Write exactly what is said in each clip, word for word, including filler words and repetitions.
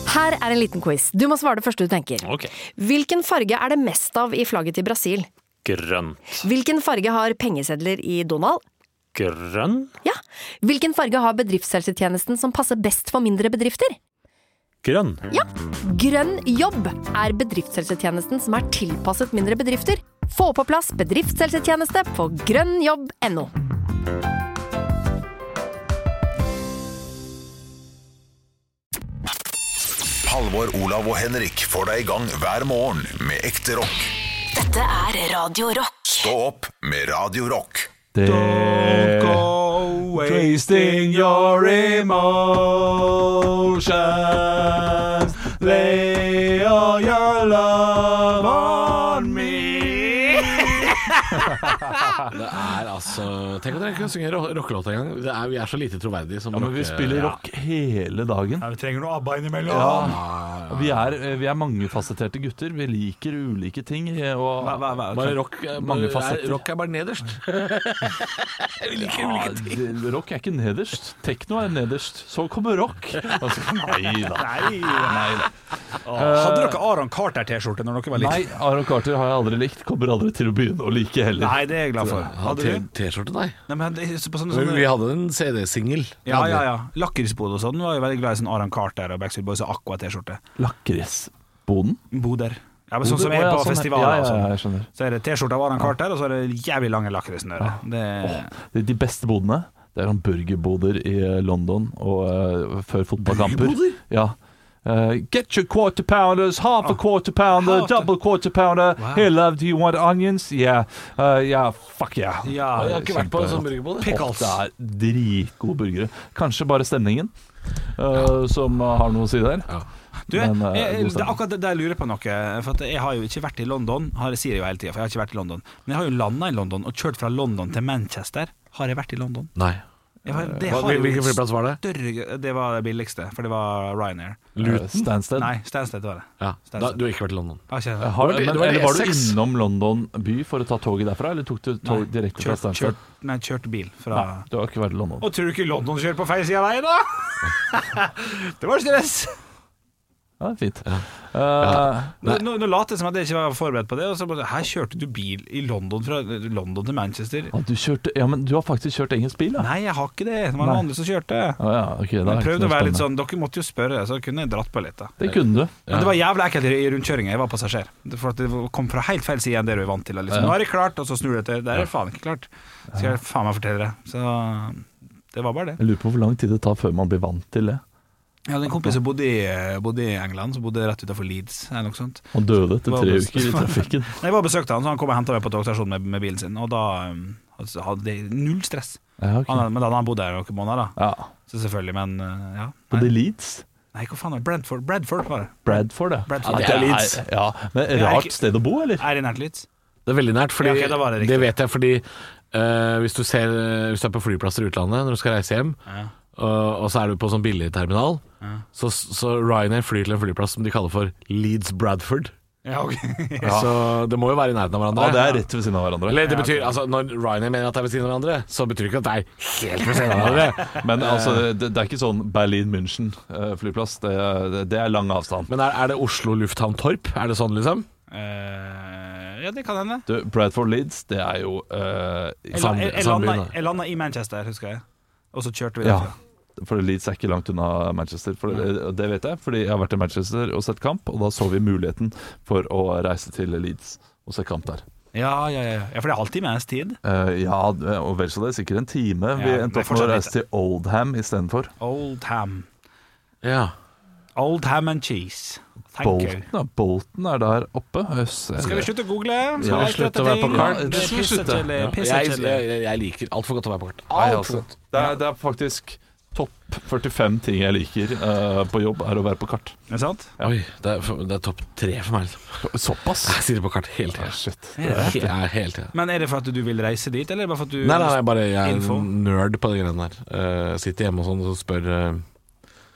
Her er en liten quiz. Du må svare det første du tenker. Ok. Hvilken farge er det mest av i flagget til Brasil? Grønt. Hvilken farge har pengesedler i Donald? Grønn? Ja. Hvilken farge har bedriftshelsetjenesten som passer best for mindre bedrifter? Grønn. Ja. Grønn jobb er bedriftshelsetjenesten som er tilpasset mindre bedrifter. Få på plass bedriftshelsetjeneste på grønnjobb punktum no. Halvor, Olav og Henrik får deg i gang hver morgen med ekte rock. Dette er Radio Rock. Stå opp med Radio Rock. Don't go wasting your emotions. Lay all your love on me. Det er altså Tenk at dere ikke kan synge rockelåt en gang. Det er, vi er så lite troverdige som Ja, men vi rock- spiller rock hele dagen. Ja, vi trenger noe ABBA innimellom. Ja, vi er, vi er mangefasetterte gutter. Vi liker ulike ting. Og Hva, hva, hva? Bare rock, Mange bare, fasetter. er, rock er bare nederst. Vi liker ja, ulike ting. det- rock er ikke nederst. Tekno er nederst. Så kommer rock. Altså, nei da. Nei. Nei, da. Hadde dere Aaron Carter-T-skjorte når dere var Nei, liten? Aron Carter har jeg aldri likt. Kommer aldri til å begynne å like heller. Nei, det er jeg glad for. Hadde T- du? T-skjorte, nei. Nei, men det er så på sånne, Men sånne vi hadde en C D-singel. Ja, ja, ja. Lakrisbod og sånn var jo veldig glad i sånn Aron Carter og Backstreet Boys og Aqua-T-skjorte. Lakrisboden? Boder. Ja, men sånn som Å, er ja, på sånn, festivaler ja, og ja, sånn. ja, jeg skjønner. Så er det T-skjorte av Aron Carter, og så er det jævlig lange lakrisnører. Det De, de beste bodene, det er sånn burgerboder i eh, London og eh, før fotballkamper. Ja. Uh, get your quarter pounders, half a quarter pounder, half double quarter pounder. Wow. Here, love, do you want onions? Yeah, uh, yeah, fuck yeah. Ja, Jeg har ikke vært på en sånn burgerbod. Pickles. Det er dritgode burgere. Kanskje bare stemningen uh, som uh, har noe å si der. Ja. Du, Men, uh, jeg, god det er stemning. akkurat det der jeg lurer på noe. For at jeg har jo ikke vært i London, har, jeg sier jeg jo hele tiden, for jeg har ikke vært i London. Men jeg har jo landet i London og kjørt fra London til Manchester. Har jeg vært i London? Nei. Jeg har, det Hva, har jo hvilken flyplass var det? større, det var det billigste, for det var Ryanair. Uh, Stansted. Nei, Stansted var det. Ja. Da, du har ikke vært i London? Har ikke det? Har, Det var- men, det var eller var du E seks. innom London by for å ta toget derfra, eller tok du tog Nei, direkte fra kjørt, Stansted? kjørt, nei, kjørte bil fra Nei, du har ikke vært i London. Og tror du ikke London kjører på feil side av veien, da? Det var stress. Ja, det er fint. Ja. Uh, Nå, nå, nå later jeg som at jeg ikke var forberedt på det. Og så bare, her kjørte du bil i London fra London til Manchester. ja, du kjørte, ja, men du har faktisk kjørt engelsk bil, da? Nei, jeg har ikke det. Det var Nei. noen andre som kjørte. Å ja, ok, da er Jeg det ikke prøvde noe å være litt spennende. sånn, dere måtte jo spørre, så kunne jeg dratt på litt da. Det kunne du. Men det var jævlig ekkelt i rundkjøringen. Jeg var passasjer. For at det kom fra helt feil side enn det du er vant til. Liksom. Ja. Nå er det klart, og så snur det til. Det er faen ikke klart. Skal jeg faen meg fortelle det. Så det var bare det. Jeg lurer på hvor lang tid det tar før man blir vant til det. Jeg hadde en kompis som bodde i, bodde i England, som bodde rett utenfor Leeds. Eller noe sånt. Han døde etter Hva tre bes- uker i trafikken. Jeg var og besøkte han, så han kom og hentet meg på togstasjonen med, med bilen sin. Og da um, altså, hadde jeg null stress. Ja, ok. Han, men da hadde han bodd der noen måneder, da. Ja. Så selvfølgelig, men uh, ja. På Nei, The Leeds? nei, hva faen var det? Bradford, Bradford var det. Bradford, ja. Bradford. Ja, det er, ja. Men er rart ikke- sted å bo, eller? Er det nært Leeds? Det er veldig nært, fordi, Ja, ok, da var det det, riktig. vet jeg fordi eh, hvis, du ser, hvis du er på flyplasser i utlandet når du skal reise hjem, Ja. og, og så er du på sånn billigterminal, Ja. så, så Ryanair flyr til en flyplass som de kaller for Leeds Bradford. Ja, ok. Så det må jo være i nærheten av hverandre. Ja, det er rett ved siden av hverandre. Eller det betyr, altså Når Ryanair mener at det er ved siden av hverandre, så betyr det ikke at det er helt ved siden av hverandre. Men altså, det, det er ikke sånn Berlin-München-flyplass. Det, er- det er lang avstand. Men er, er det Oslo lufthavn Torp? Er det sånn, liksom? Eh, ja, det kan hende. Du, Bradford Leeds, det er jo uh, Jeg, la, Sand- jeg, jeg, Sandbyen, landa, da. jeg landa i Manchester, husker jeg. Og så kjørte vi Ja, derfra. for Leeds er ikke langt unna Manchester. For det, det vet jeg, fordi jeg har vært i Manchester og sett kamp, og da så vi muligheten for å reise til Leeds og se kamp der. Ja, ja, ja, ja, for det er halvtimes tid. Eh, ja, og vel så det. Sikkert en time. Vi Ja, endte det er opp med å fortsatt reise til Oldham istedenfor. Oldham. Ja. Oldham and cheese. Thank you. Bolton, ja, Bolton er der oppe. Øss, Skal vi slutte å google? Skal Ja, vi slutt å være på kart. Det Det er skal vi slutte. pissekjedelig. Ja. Jeg, pissekjedelig. jeg, jeg liker altfor godt å være på kart. Nei, Alt altså, for godt. det, er, det er faktisk topp førtifem ting jeg liker eh, på jobb, er å være på kart. Er det sant? Oi, det er, for- det er topp tre for meg. Liksom. Såpass? Jeg sitter på kart hele Ah, tida. shit. Jeg er hele tida. Men er det for at du vil reise dit, eller er det bare for at du Nei, nei, nei, bare jeg er Info. en nerd på de greiene der. Uh, sitter hjemme og sånn og spør uh,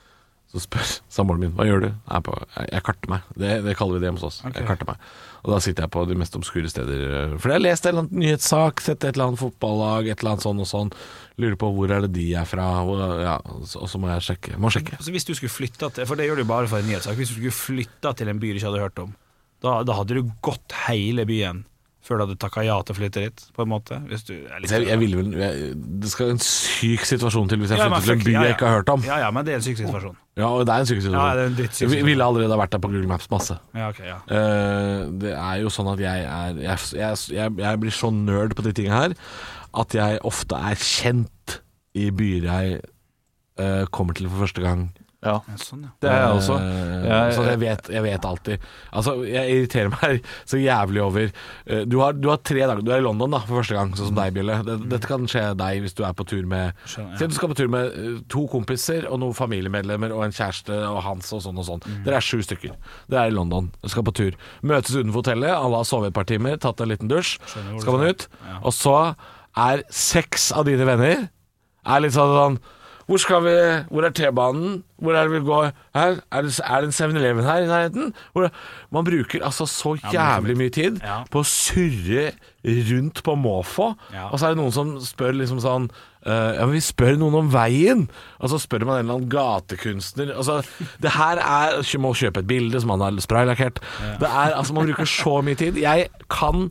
Så spør samboeren min, hva gjør du? Jeg, på, jeg, jeg karter meg. Det, det kaller vi det hjemme hos oss. Okay. Jeg karter meg. Og da sitter jeg på de mest obskure steder. For jeg har lest en eller annen nyhetssak, sett et eller annet fotballag, et eller annet sånn og sånn. Lurer på hvor er det de er fra, hvor, ja, og så må jeg sjekke. Må sjekke. Så hvis du skulle flytte til, for det gjør du bare for en nyhetssak, hvis du skulle flytte til en by du ikke hadde hørt om, da, da hadde du gått hele byen før du hadde takket ja til å flytte dit, på en måte. Hvis du er litt jeg, jeg vil vel, jeg, det skal en syk situasjon til hvis jeg ja, flytter til en by ja, ja. jeg ikke har hørt om. Ja, ja, men det er en syk situasjon. Ja, og det er en syk situasjon. Ja, det er en dritt syk situasjon. Jeg ville allerede ha vært der på Google Maps masse. Ja, ok, ja. Uh, det er jo sånn at jeg er jeg, jeg, jeg, jeg blir så nerd på de tingene her at jeg ofte er kjent i byer jeg uh, kommer til for første gang. Ja, sånn, ja. Det er jeg også. Jeg, så jeg vet, jeg vet alltid. Altså, jeg irriterer meg så jævlig over uh, du, har, du har tre dager. Du er i London da for første gang, sånn som deg, Bjelle. Det, dette kan skje deg hvis du er på tur med Skjønner, ja. Du skal på tur med uh, to kompiser og noen familiemedlemmer og en kjæreste og hans og sånn og sånn. Mm. Dere er sju stykker. Dere er i London. Du skal på tur. Møtes utenfor hotellet. Alle har sovet et par timer, tatt en liten dusj. Skal man ut. Ja. Og så er seks av dine venner er litt sånn sånn Hvor skal vi, hvor er T-banen? Hvor er det vi går? Her? Er det, er det en seven eleven her i nærheten? Hvor, man bruker altså så jævlig mye tid ja. på å surre rundt på måfå. Ja. Og så er det noen som spør liksom sånn uh, ja, men vi spør noen om veien. Og så spør man en eller annen gatekunstner. Altså, det her er må kjøpe et bilde som man har spraylakkert. Ja. Det er, altså man bruker så mye tid. Jeg kan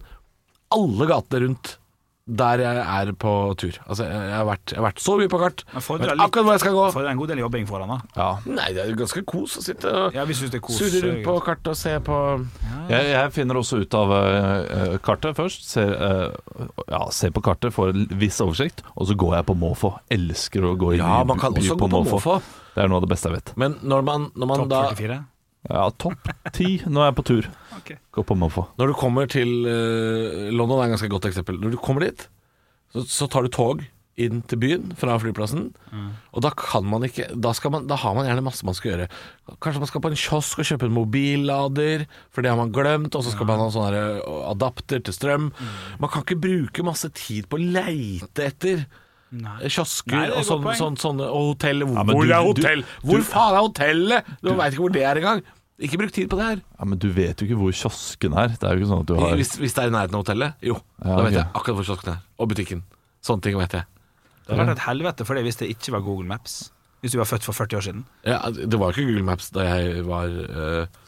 alle gatene rundt der jeg er på tur. Altså, jeg har vært, jeg har vært så mye på kart. Vet akkurat hvor jeg skal gå. Får du en god del jobbing foran da? Ja. Nei, det er jo ganske kos å sitte og ja, surre rundt på kart og se på ja. jeg, jeg finner også ut av uh, kartet først. Ser, uh, ja, ser på kartet, får en viss oversikt, og så går jeg på måfå. Elsker å gå inn ja, man kan by, også på, gå på måfå. måfå. Det er noe av det beste jeg vet. Men når man, når man Topp da førtifire? Ja, topp ti. Nå er jeg på tur. Okay. Gå på måfå. Når du kommer til uh, London er et ganske godt eksempel. Når du kommer dit Så, så tar du tog inn til byen fra flyplassen, mm. og da kan man ikke da, skal man, da har man gjerne masse man skal gjøre. Kanskje man skal på en kiosk og kjøpe en mobillader, for det har man glemt, og så skal man ha sånn adapter til strøm. Mm. Man kan ikke bruke masse tid på å leite etter Nei. kiosker Nei, og sånn, sånn, sånne og hotell. Hvor, ja, hvor du, er hotell? Du, hvor du, faen er hotellet? Du, du veit ikke hvor det er engang. Ikke bruk tid på det her. Ja, Men du vet jo ikke hvor kiosken er. Det er jo ikke sånn at du har Hvis, hvis det er i nærheten av hotellet, jo. Ja, da vet okay. jeg akkurat hvor kiosken er. Og butikken. Sånne ting vet jeg. Det hadde vært et helvete for det hvis det ikke var Google Maps. Hvis du var født for førti år siden. Ja, det var ikke Google Maps da jeg var uh,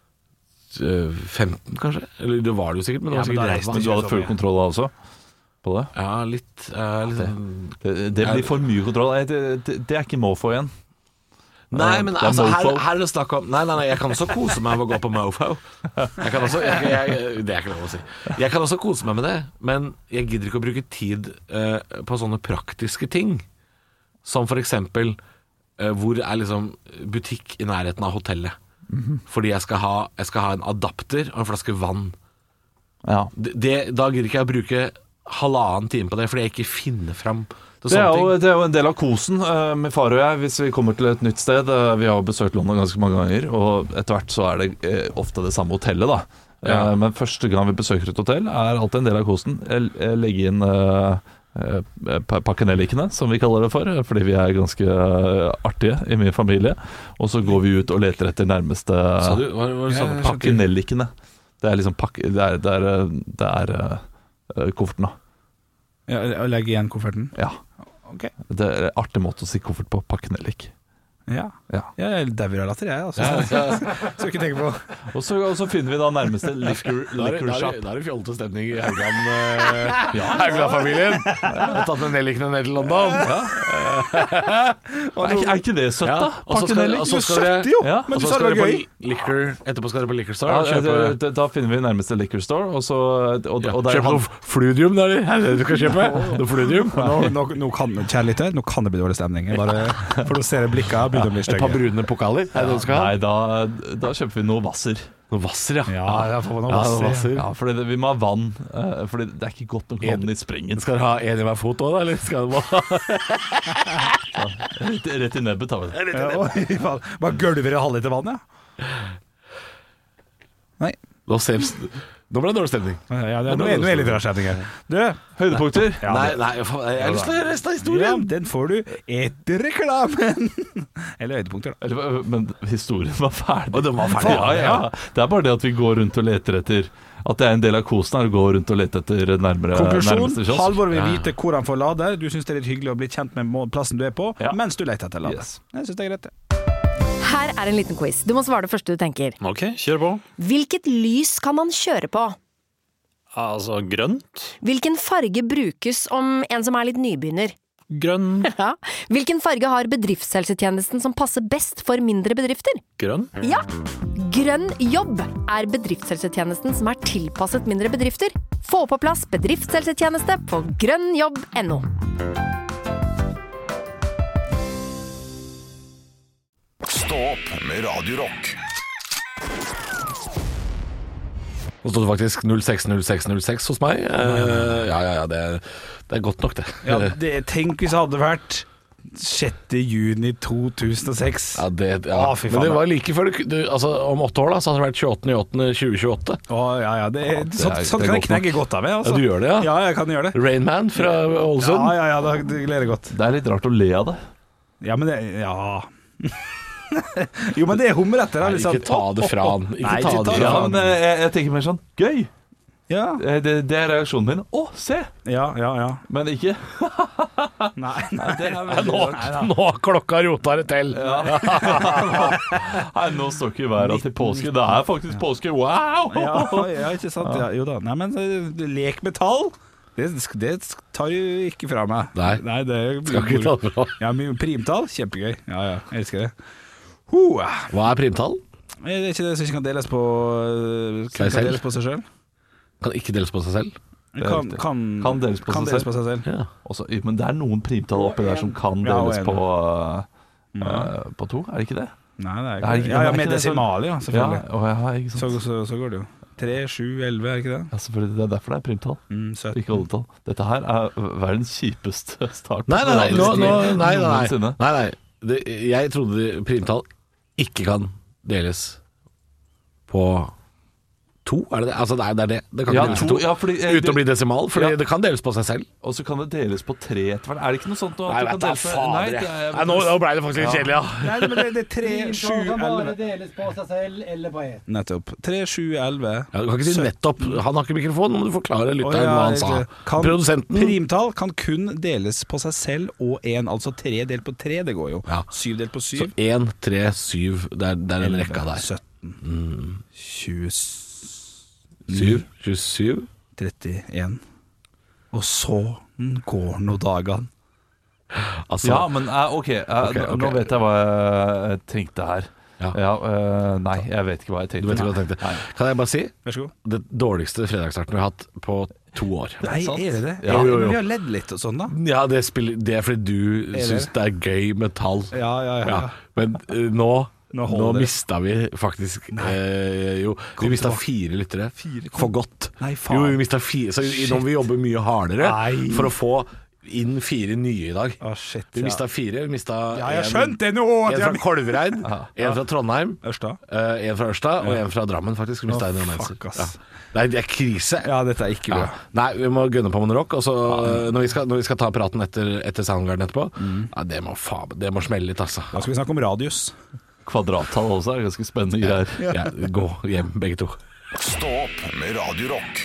femten, kanskje. Eller det var det jo sikkert, men det ja, var sikkert reist. Du hadde full kontroll også? På det? Ja, litt, uh, litt det, det, det blir for mye kontroll. Det, det, det er ikke måfå igjen. Nei, men altså, her, her er det snakk om Nei, nei, nei, jeg kan også kose meg med å gå på mofo. Jeg kan også, jeg, jeg, det er ikke lov å si. Jeg kan også kose meg med det, men jeg gidder ikke å bruke tid uh, på sånne praktiske ting. Som for eksempel uh, hvor er liksom butikk i nærheten av hotellet. Mm-hmm. Fordi jeg skal, ha, jeg skal ha en adapter og en flaske vann. Ja. det, det, Da gidder ikke jeg å bruke halvannen time på det, fordi jeg ikke finner fram. Det er, jo, det er jo en del av kosen uh, med far og jeg hvis vi kommer til et nytt sted. Uh, vi har besøkt London ganske mange ganger, og etter hvert så er det uh, ofte det samme hotellet da. Ja. Uh, men første gang vi besøker et hotell er alltid en del av kosen. Jeg, jeg legger inn uh, uh, pakkenellikene, som vi kaller det for, fordi vi er ganske uh, artige i min familie. Og så går vi ut og leter etter nærmeste uh, pakkenellikene. Det er liksom pakke, det er, det er, det er uh, kofferten da. Ja, å legge igjen kofferten? Ja. Okay. Det er en artig måte å si koffert på. Pakkenellik. Ja. Ja. Ja, det vil jeg latter, jeg. Altså. Ja, ja. Så ikke tenke på. Og så, og så finner vi da nærmeste liquor, liquor shop. Da er det fjollete stemning i Haugland. Uh, ja. Haugland-familien. Jeg har tatt med nellikene ned til London. Ja. er, er ikke det søtt, da? Ja. Pakkenellik. Du er søtt, jo! Ja. Men du sa det var gøy. Liquor. Etterpå skal dere på liquor store. Ja, det, det, da finner vi nærmeste liquor store. Og så, og, ja. og der Kjøp noe han... fludium, da. Er det du skal kjøpe? Noe fludium? Nå, nå, nå kan, kjære lytter, nå kan det bli dårlig stemning. Bare for å se blikket. Et par brune pokaler? Ja, nei, da, da kjøper vi noe vasser. Noe vasser, ja. Ja, jeg får noe ja, vasser. vasser. Ja, fordi det, vi må ha vann. Uh, fordi det er ikke godt nok vann i sprengen. Skal du ha en i hver fot også, da? Eller skal du ha rett, rett i nebbet, tar vi det. Ja, bare gølver i halvliter vann, ja. Nei. Nå ser, Nå ble det dårlig stemning. Ja, det, nå, er, nå er litt rasjetting her. Du, Høydepunkter? ja, Nei, det, nei, faen, jeg har lyst til å høre resten av ja, historien. den får du etter reklamen. Eller høydepunkter, da. Eller, men historien var ferdig. Og den var ferdig, ja, ja. Det er bare det at vi går rundt og leter etter At det er en del av kosen her å gå rundt og lete etter nærmere Konklusjon, nærmeste kiosk. Halvor vil Ja. vite hvor han får lade. Du syns det er litt hyggelig å bli kjent med må- plassen du er på, Ja. mens du leter etter lade. Yes. Jeg syns det er greit, det. Her er en liten quiz. Du må svare det første du tenker. Ok, kjør på. Hvilket lys kan man kjøre på? Altså grønt. Hvilken farge brukes om en som er litt nybegynner? Grønn. Ja. Hvilken farge har bedriftshelsetjenesten som passer best for mindre bedrifter? Grønn. Ja! Grønn jobb er bedriftshelsetjenesten som er tilpasset mindre bedrifter. Få på plass bedriftshelsetjeneste på grønn jobb punktum no. Stå opp med Radio Rock. Nå stod det faktisk null seks null seks null seks hos meg. Eh, ja, ja, ja, det er, det er godt nok, det. Ja, det tenk hvis det hadde vært sjette juni to tusen og seks. Ja, det, ja. Å, fy faen. Men det var like før du, du, altså, om åtte år da, så hadde det vært tjueåttende august tjue tjueåtte. Å, ja, ja, det, er- sånn, det er- sånn det er kan jeg godt knegge godt av, jeg, altså. Ja, du gjør det, ja? Ja, jeg kan gjøre det. Rainman fra Ålesund. Ja, ja, ja, det det gleder jeg godt. Det er litt rart å le av det. Ja, men det Ja. Jo, men det er humretter. Nei, Liksom. ikke ta det fra han. Ikke Nei, ta ikke det ta fra Ja, han. men jeg, jeg tenker mer sånn gøy. Ja, Eh, Det, det er reaksjonen min. Å, se! ja, ja. ja. Men ikke Nei, nei. det er Nå, nå har klokka rota det til. Nei, nå står ikke været til påske. Det er faktisk påske. Wow! Ja, ja, ikke sant? Ja, jo da. Nei, men eh, lek med tall, det, det tar jo ikke fra meg. Nei. Nei det er Skal ikke ta det fra. Ja, mye primtall, kjempegøy. Ja, ja, jeg elsker det. Huh. Hva er primtall? Er det ikke det som ikke kan deles på øh, Seg kan selv? deles på seg selv? Kan ikke deles på seg selv. er Kan, riktig. kan, Kan deles på kan seg deles selv. på seg selv. Ja. Også, men det er noen primtall oppi der som kan Ja, og deles en. på, uh, på to, er det ikke det? Nei, det er Er ikke det det. ikke- Ja, ja, men er med ikke det sånn- desimal, ja, Ja, selvfølgelig. og ja, ikke Så, sant? så, så går det jo. tre, sju, elleve, er det ikke det? Ja, selvfølgelig. Det er derfor det er primtall, Mm, sytten. ikke oddetall. Dette her er verdens kjipeste start. Nei, nei, nei, nå, nå, nei, nei, nei. Noensinne. nei, nei. Det, jeg trodde primtall ikke kan deles på to, er det det? Altså det er det. Er det. det kan Ja, ikke deles på to, to. ja, fordi, eh, Uten å bli desimal, for Ja. det kan deles på seg selv. Og så kan det deles på tre etter hvert. Er det ikke noe sånt? nå, at Nei, du vet kan da deles med- fader, Nei, jeg. det er- Nei, nå, nå ble det faktisk litt kjedelig, ja. Nei, men det, det er tre, sju, elleve. deles på seg selv eller på ett. Nettopp. tre, sju, elleve. Ja, du kan ikke si nettopp. Han har ikke mikrofon, nå må du forklare litt Å, av ja, hva han sa. kan- Produsenten. Primtall kan kun deles på seg selv og én, altså tre delt på tre, det går jo. Ja. Syv delt på Så syv. én, tre, syv, det er, det er den rekka der. sytten, tjue, syv, tjuesju. trettien. Og så går nå dagene. Altså, Ja, men eh, ok, eh, Ok, nå- ok. nå vet jeg hva jeg tenkte her. Ja. Ja, eh, nei, jeg vet ikke hva jeg tenkte. du vet ikke hva jeg tenkte. Nei. Kan jeg bare si Vær så god. det dårligste fredagsstarten vi har hatt på to år. Nei, sant? er det det? Ja, jo, jo, jo. Men vi har ledd litt og sånn, da. Ja, det, spiller, det er fordi du det? syns det er gøy med tall. Ja, ja, ja. Ja, men eh, nå Nå nå, holder det. mista vi faktisk eh, Jo, Kom vi mista tilbake. fire lyttere. Fire, kom. For godt. Nei, faen. Jo, vi mista fire. Så Shit. nå må vi jobbe mye hardere Nei. for å få inn fire nye i dag. Å, shit. Vi ja. mista fire. Vi mista Ja, jeg en- skjønte det nå! at En fra jeg- Kolvereid, en fra Trondheim, Ørsta? eh, en fra Ørsta og en fra Drammen, faktisk. Vi mistet en Å, nordmenser. fuck, ass. Ja. Nei, det er krise. Ja, dette er ikke Ja. bra. Nei, vi må gunne på med noe rock. Og så eh, når, vi skal, når vi skal ta praten etter, etter Soundgarden etterpå, Mm. ja, det må faen Det må smelle litt, altså. Da skal vi snakke om radius. Kvadrattall også er ganske spennende greier. Ja, gå hjem, begge to. Stå opp med Radio Rock.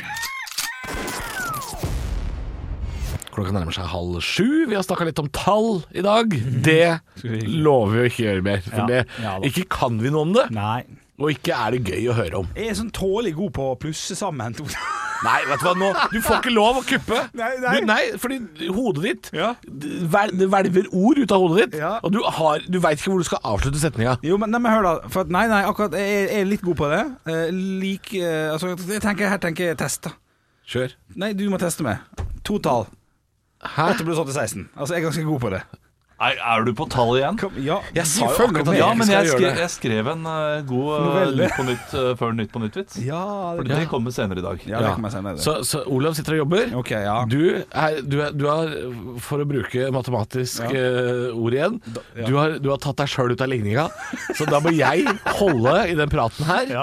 Klokka nærmer seg halv sju. Vi har snakka litt om tall i dag. Det lover vi å ikke gjøre mer. For Ja, det, ja da. ikke kan vi noe om det, Nei. og ikke er det gøy å høre om. Jeg er sånn tålelig god på å plusse sammen to. Nei, vet du hva nå? Du får ikke lov å kuppe. Nei, nei. Du, nei fordi hodet ditt Ja. det vel- det hvelver ord ut av hodet ditt, Ja. og du, har, du veit ikke hvor du skal avslutte setninga. Jo, men, nei, men hør da. For at, nei, nei, akkurat Jeg er- jeg er litt god på det. Eh, lik eh, Altså, jeg tenker, her tenker jeg test, da. Kjør. Nei, du må teste meg. To tall. Hæ? åtte pluss åtte er seksten. Altså, jeg er ganske god på det. Nei, er du på tall igjen? Kom, ja, Jeg sa jo følg akkurat med. at Ja, ikke men skal jeg gjøre skrev, det. jeg skrev en eh, god uh, Novelle. Nytt på nytt uh, før Nytt på nytt-vits. Ja, For det, det kommer senere i dag. ja, det kan man si med det. Så, så Olav sitter og jobber. Ok, ja. Du, er, du, er, du har, for å bruke matematisk Ja. eh, ord igjen, ja. du, har, du har tatt deg sjøl ut av ligninga. Så da må jeg holde i den praten her. Ja.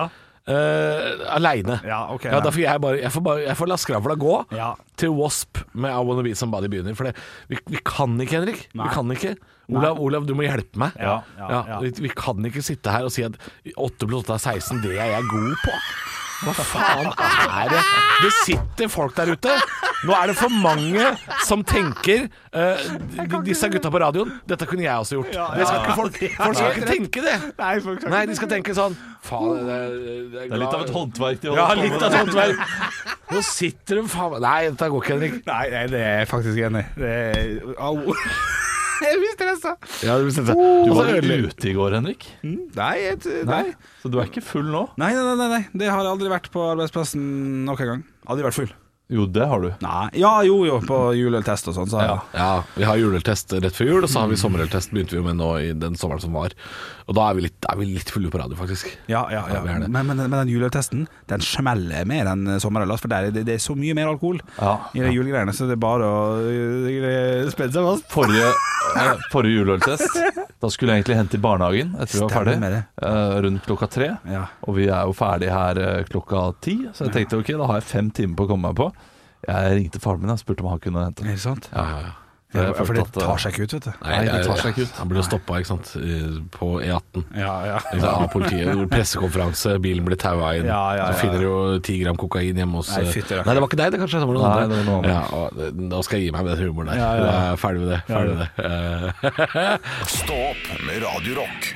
uh, alene. Ja, ok, ja, ja. da får jeg bare Jeg får, bare, jeg får la skravla gå Ja. til Wasp med I Wanna Be Somebody begynner. For det, vi, vi kan ikke, Henrik. Nei. Vi kan ikke. Olav, Olav, du må hjelpe meg. Ja, ja, ja. Vi, vi kan ikke sitte her og si at åtte pluss åtte er seksten, det er jeg god på. Hva faen er det? Det sitter folk der ute. Nå er det for mange som tenker uh, disse gutta på radioen, dette kunne jeg også gjort. Det skal ikke folk, folk skal ikke tenke det. Nei, de skal tenke sånn faen, det, det, det, Det er litt av et håndverk de Ja, holder på litt med. av et håndverk. Nå sitter de faen Nei, dette går ikke, Henrik. Nei, nei, det er jeg faktisk enig i. Det er Au. Jeg visste det, så. Ja, du, Du var jo ute i går, Henrik. Nei, jeg, nei. Så du er ikke full nå? Nei, nei, nei, nei. Det har jeg aldri vært på arbeidsplassen noen gang. Aldri vært full. Jo, det har du. Nei. Ja, jo, jo, på juleøltest og sånn. Så, ja. Ja, vi har juleøltest rett før jul, og så har vi sommerøltest begynte vi jo med nå i den sommeren som var. Og da er vi litt, er vi litt fulle på radio, faktisk. Ja, ja, ja. Ja, vi er det. Men, men, men den juleøltesten, den smeller mer enn sommerøl, for der er det, det er så mye mer alkohol Ja. i de julegreiene, så det er bare å uh, spenne seg fast. Forrige, eh, forrige juleøltest, da skulle jeg egentlig hente i barnehagen etter vi var ferdig, Stemmer det. eh, rundt klokka tre. Ja. Og vi er jo ferdig her eh, klokka ti, så jeg tenkte ok, da har jeg fem timer på å komme meg på. Jeg ringte faren min og spurte om han kunne hente Er den. det sant? Ja, ja, ja. Ja, Jeg for det følte at, tar seg ikke ut, vet du. Nei, det tar seg ikke ut. Han ble jo stoppa, ikke sant, i- på E atten. Ja, ja. Ikke sant, Av politiet. Pressekonferanse, bilen ble taua inn. Ja, ja, ja. Så finner du jo ti gram kokain hjemme hos Nei, fytti rakker. Nei, det var ikke deg, det kanskje? Det var noen Nei, andre. det var noen andre. Ja, og det- da skal jeg gi meg med den humoren der. Ja, ja, ja. Jeg er ferdig med det. Ferdig med det. Eh, Stå opp med Radio Rock.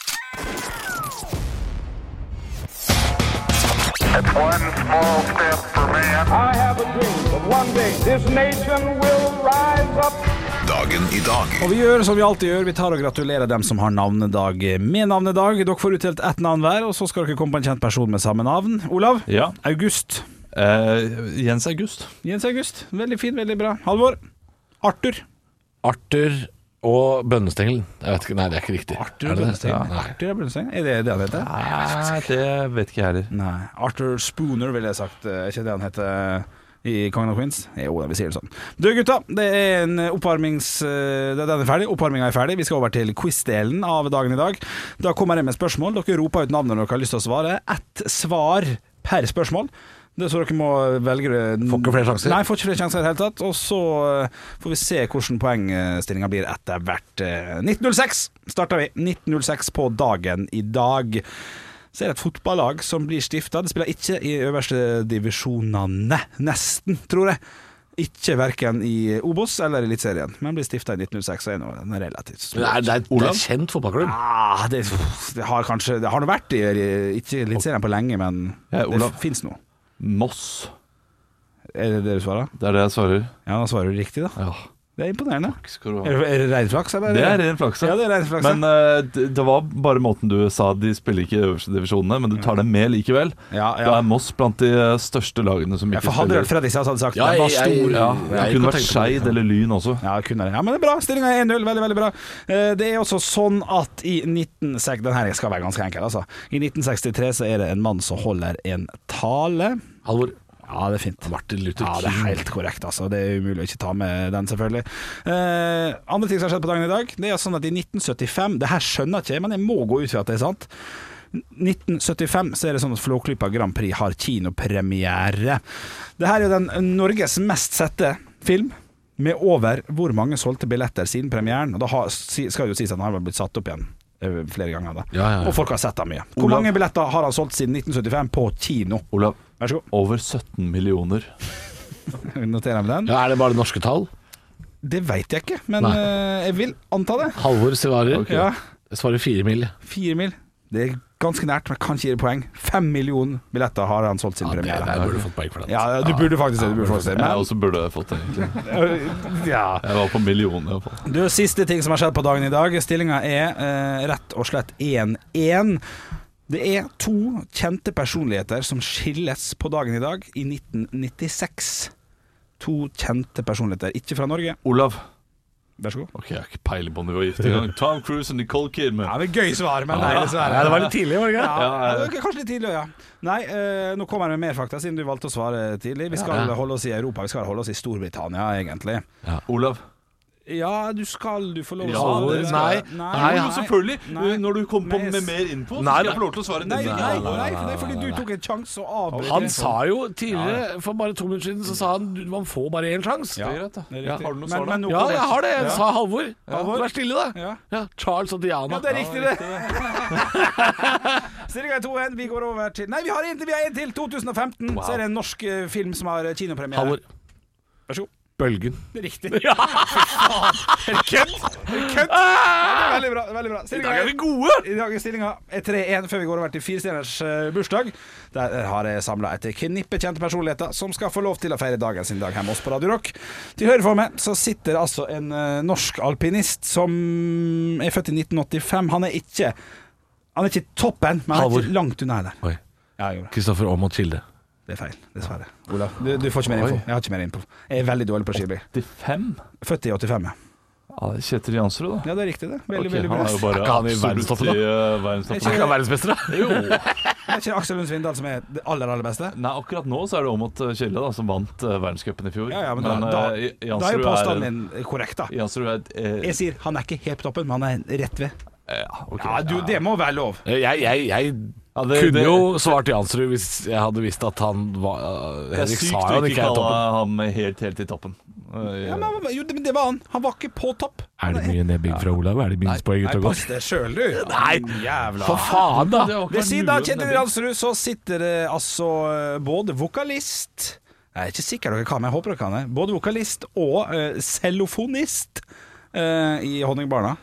One small step for man. I have a dream that one day this nation will rise up. Dagen i dag. Og vi gjør som vi alltid gjør, vi tar og gratulerer dem som har navnedag med navnedag. Dere får utdelt ett navn hver, og så skal dere komme på en kjent person med samme navn. Olav? Ja, August. eh, Jens August. Jens August. Veldig fin, veldig bra. Halvor? Arthur. Arthur og bønnestengelen. Jeg vet ikke, nei, det er ikke riktig. Arthur Er og det det? Bønnestengelen. Ja, nei. Arthur og Bønnestengelen. Er det det han heter? Nei, det vet ikke jeg heller. Nei. Arthur Spooner, ville jeg sagt. Er ikke det han heter i Kongen av Queens? Jo, vi sier det sånn. Du gutta, det er en oppvarmings... Den er ferdig. Oppvarminga er ferdig. Vi skal over til quiz-delen av dagen i dag. Da kommer jeg med spørsmål. Dere roper ut navnet når dere har lyst til å svare. Ett svar per spørsmål. Det er så dere må velge. Får ikke flere sjanser? Nei, får ikke flere sjanser i det hele tatt. Og så eh, får vi se hvordan poengstillinga blir etter hvert. Eh, nitten null seks starter vi. nitten null seks på dagen i dag. Så er det et fotballag som blir stifta. Det spiller ikke i øverste divisjonene, nesten, tror jeg. Ikke verken i Obos eller Eliteserien, men blir stifta i nitten null seks. Så er det noe relativt Men det er, det er, det er kjent fotballklubb. Ah, det, det har kanskje Det har nå vært i, ikke Eliteserien på lenge, men Ja, det Olav. fins nå. Moss. Er det det du svarer? Det er det jeg svarer. Ja, da svarer du riktig, da. Ja, Det er imponerende. skal du ha. Er det, er det rein flaks, eller? Det er ren flaks. Ja, det er rein flaks. Men eh, det, det var bare måten du sa de spiller ikke i øverste divisjonene, men du tar dem med likevel. ja, Da ja. er Moss blant de eh, største lagene som Ja, ikke for hadde spiller. det Fredrikstad hadde sagt Ja, den var jeg- stor. jeg- Ja, Jeg det kan kunne vært tenke på det. Skeid eller Lyn også. Ja, kunne det. Ja, men det er bra. Stillinga er én null. Veldig, veldig bra. Eh, Det er også sånn at i nitten sekstitre Den her skal være ganske enkel, altså. I nitten sekstitre så er det en mann som holder en tale. Halvor. Ja, det er fint. Martin Luther Ja, det er King. helt korrekt, altså. Det er umulig å ikke ta med den, selvfølgelig. Eh, andre ting som har skjedd på dagen i dag, det er sånn at i nitten syttifem Det her skjønner ikke jeg, men jeg må gå ut fra at det er sant. nitten syttifem så er det sånn at Flåklypa Grand Prix har kinopremiere. Det her er jo den Norges mest sette film, med over hvor mange solgte billetter siden premieren. Og da har, skal det jo sies at den har blitt satt opp igjen eh, flere ganger da. Ja, ja, ja. Og folk har sett den mye. Hvor Olav. mange billetter har han solgt siden nitten syttifem på kino? Olav, Vær så god. over sytten millioner. Noterer jeg med den. Ja, er det bare norske tall? Det vet jeg ikke, men Nei. eh, jeg vil anta det. Halvor svarer. Ok. Ja, Jeg svarer fire mil. fire mil. Det er ganske nært, men jeg kan ikke gi det poeng. Fem millioner billetter har han solgt sin Ja, det, premiere. jeg burde fått poeng for den. Ja, du burde faktisk det. Du burde faktisk det. Jeg Men, også burde fått det, egentlig. ja. Jeg var på millionen i hvert fall. Du, siste ting som har skjedd på dagen i dag. Stillinga er eh, rett og slett én én. Det er to kjente personligheter som skilles på dagen i dag i nitten nittiseks. To kjente personligheter, ikke fra Norge. Olav. Vær så god. Ok, jeg har ikke peiling på om det var gift engang. Tom Cruise og Nicole Kidman. Ja, det er gøy svar, men nei, dessverre. Ja, det var litt tidlig, var det ikke? Ja, Ja, det var kanskje litt tidlig, ja. Nei, eh, nå kommer det med mer fakta, siden du valgte å svare tidlig. Vi skal Ja. holde oss i Europa, vi skal holde oss i Storbritannia, egentlig. Olav. Ja, du skal du få lov å Ja, svare. det- nei, nei, Jo, selvfølgelig. Nei. Når du kommer på Nei, med mer info, så Nei, skal jeg få lov til å svare. Nei, nei, Nei, nei, nei, for det er fordi du tok en sjanse og avbrøt. Han sa jo tidligere, for bare to minutter siden, så sa han du- man får bare én sjanse. Det er greit, da. Det er Ja. riktig. Har du noe Men- svar, da? men nå Ja, kommer- jeg har det. Ja. Sa Halvor. Halvor. Vær stille, da. Ja. Ja, Charles og Diana. Ja, det er riktig, det. Stillinga er to én. Vi går over til Nei, vi har en til! Vi har en til! to tusen og femten Så er det en norsk eh, film som har kinopremiere. Halvor. Vær så god. Bølgen. Det er riktig. Ja. Fy faen. Er det kødd? Er det kødd? Ja, det er veldig bra. Veldig bra. I dag er vi gode! I dag er stillinga tre én før vi går over til firestjerners uh, bursdag. Der har jeg samla et knippe kjente personligheter som skal få lov til å feire dagen sin dag hjemme hos på Radio Rock. Til høyre for meg så sitter altså en uh, norsk alpinist som er født i nitten åttifem. Han er ikke Han er ikke toppen, men han er Halvor. ikke langt unna der. Oi. Ja, jeg gjorde det. Kristoffer Aamodt Kilde. Det er feil, dessverre. Olav, du, du får ikke mer info. Jeg har ikke mer info. Jeg er veldig dårlig på ski. åttifem? Født i åttifem, ja. Ja, det er Kjetil Jansrud, da. Ja, det er riktig, det. Veldig, Ok, veldig bra. han er jo bare Er ikke han i absolutt verdenstoppen, da? i, uh, Er verdenstoppen. ikke han verdensmester, da? Jo. Det er ikke Aksel Lund Svindal som er det aller, aller beste? Nei, akkurat nå så er det Åmot Kjelle da, som vant uh, verdenscupen i fjor. Ja, ja, men da, da, uh, da er jo Jansrud påstanden din korrekt, da. Jansrud er eh, Jeg sier han er ikke helt på toppen, men han er rett ved. ja, ok. Ja, du, det må være lov. Jeg, jeg, jeg Ja, det- kunne det- jo svart Jansrud hvis jeg hadde visst at han var uh, Det er Henrik sykt sa å jo han ikke ikke er i kalle toppen. ham helt, helt i toppen. Uh, Ja, men, jo, det, men det var han. Han var ikke på topp. Er det mye nedbygg fra Olav? Er det minuspoeng Nei, ute og går? pass deg sjøl, du. Nei, Jævla for faen, da! Det var ikke Ved siden av mulig å Kjetil nevne. Jansrud så sitter det altså eh, både vokalist Jeg er ikke sikker dere kan, men jeg håper dere kan det. Både vokalist og uh, cellofonist eh, i Honningbarna.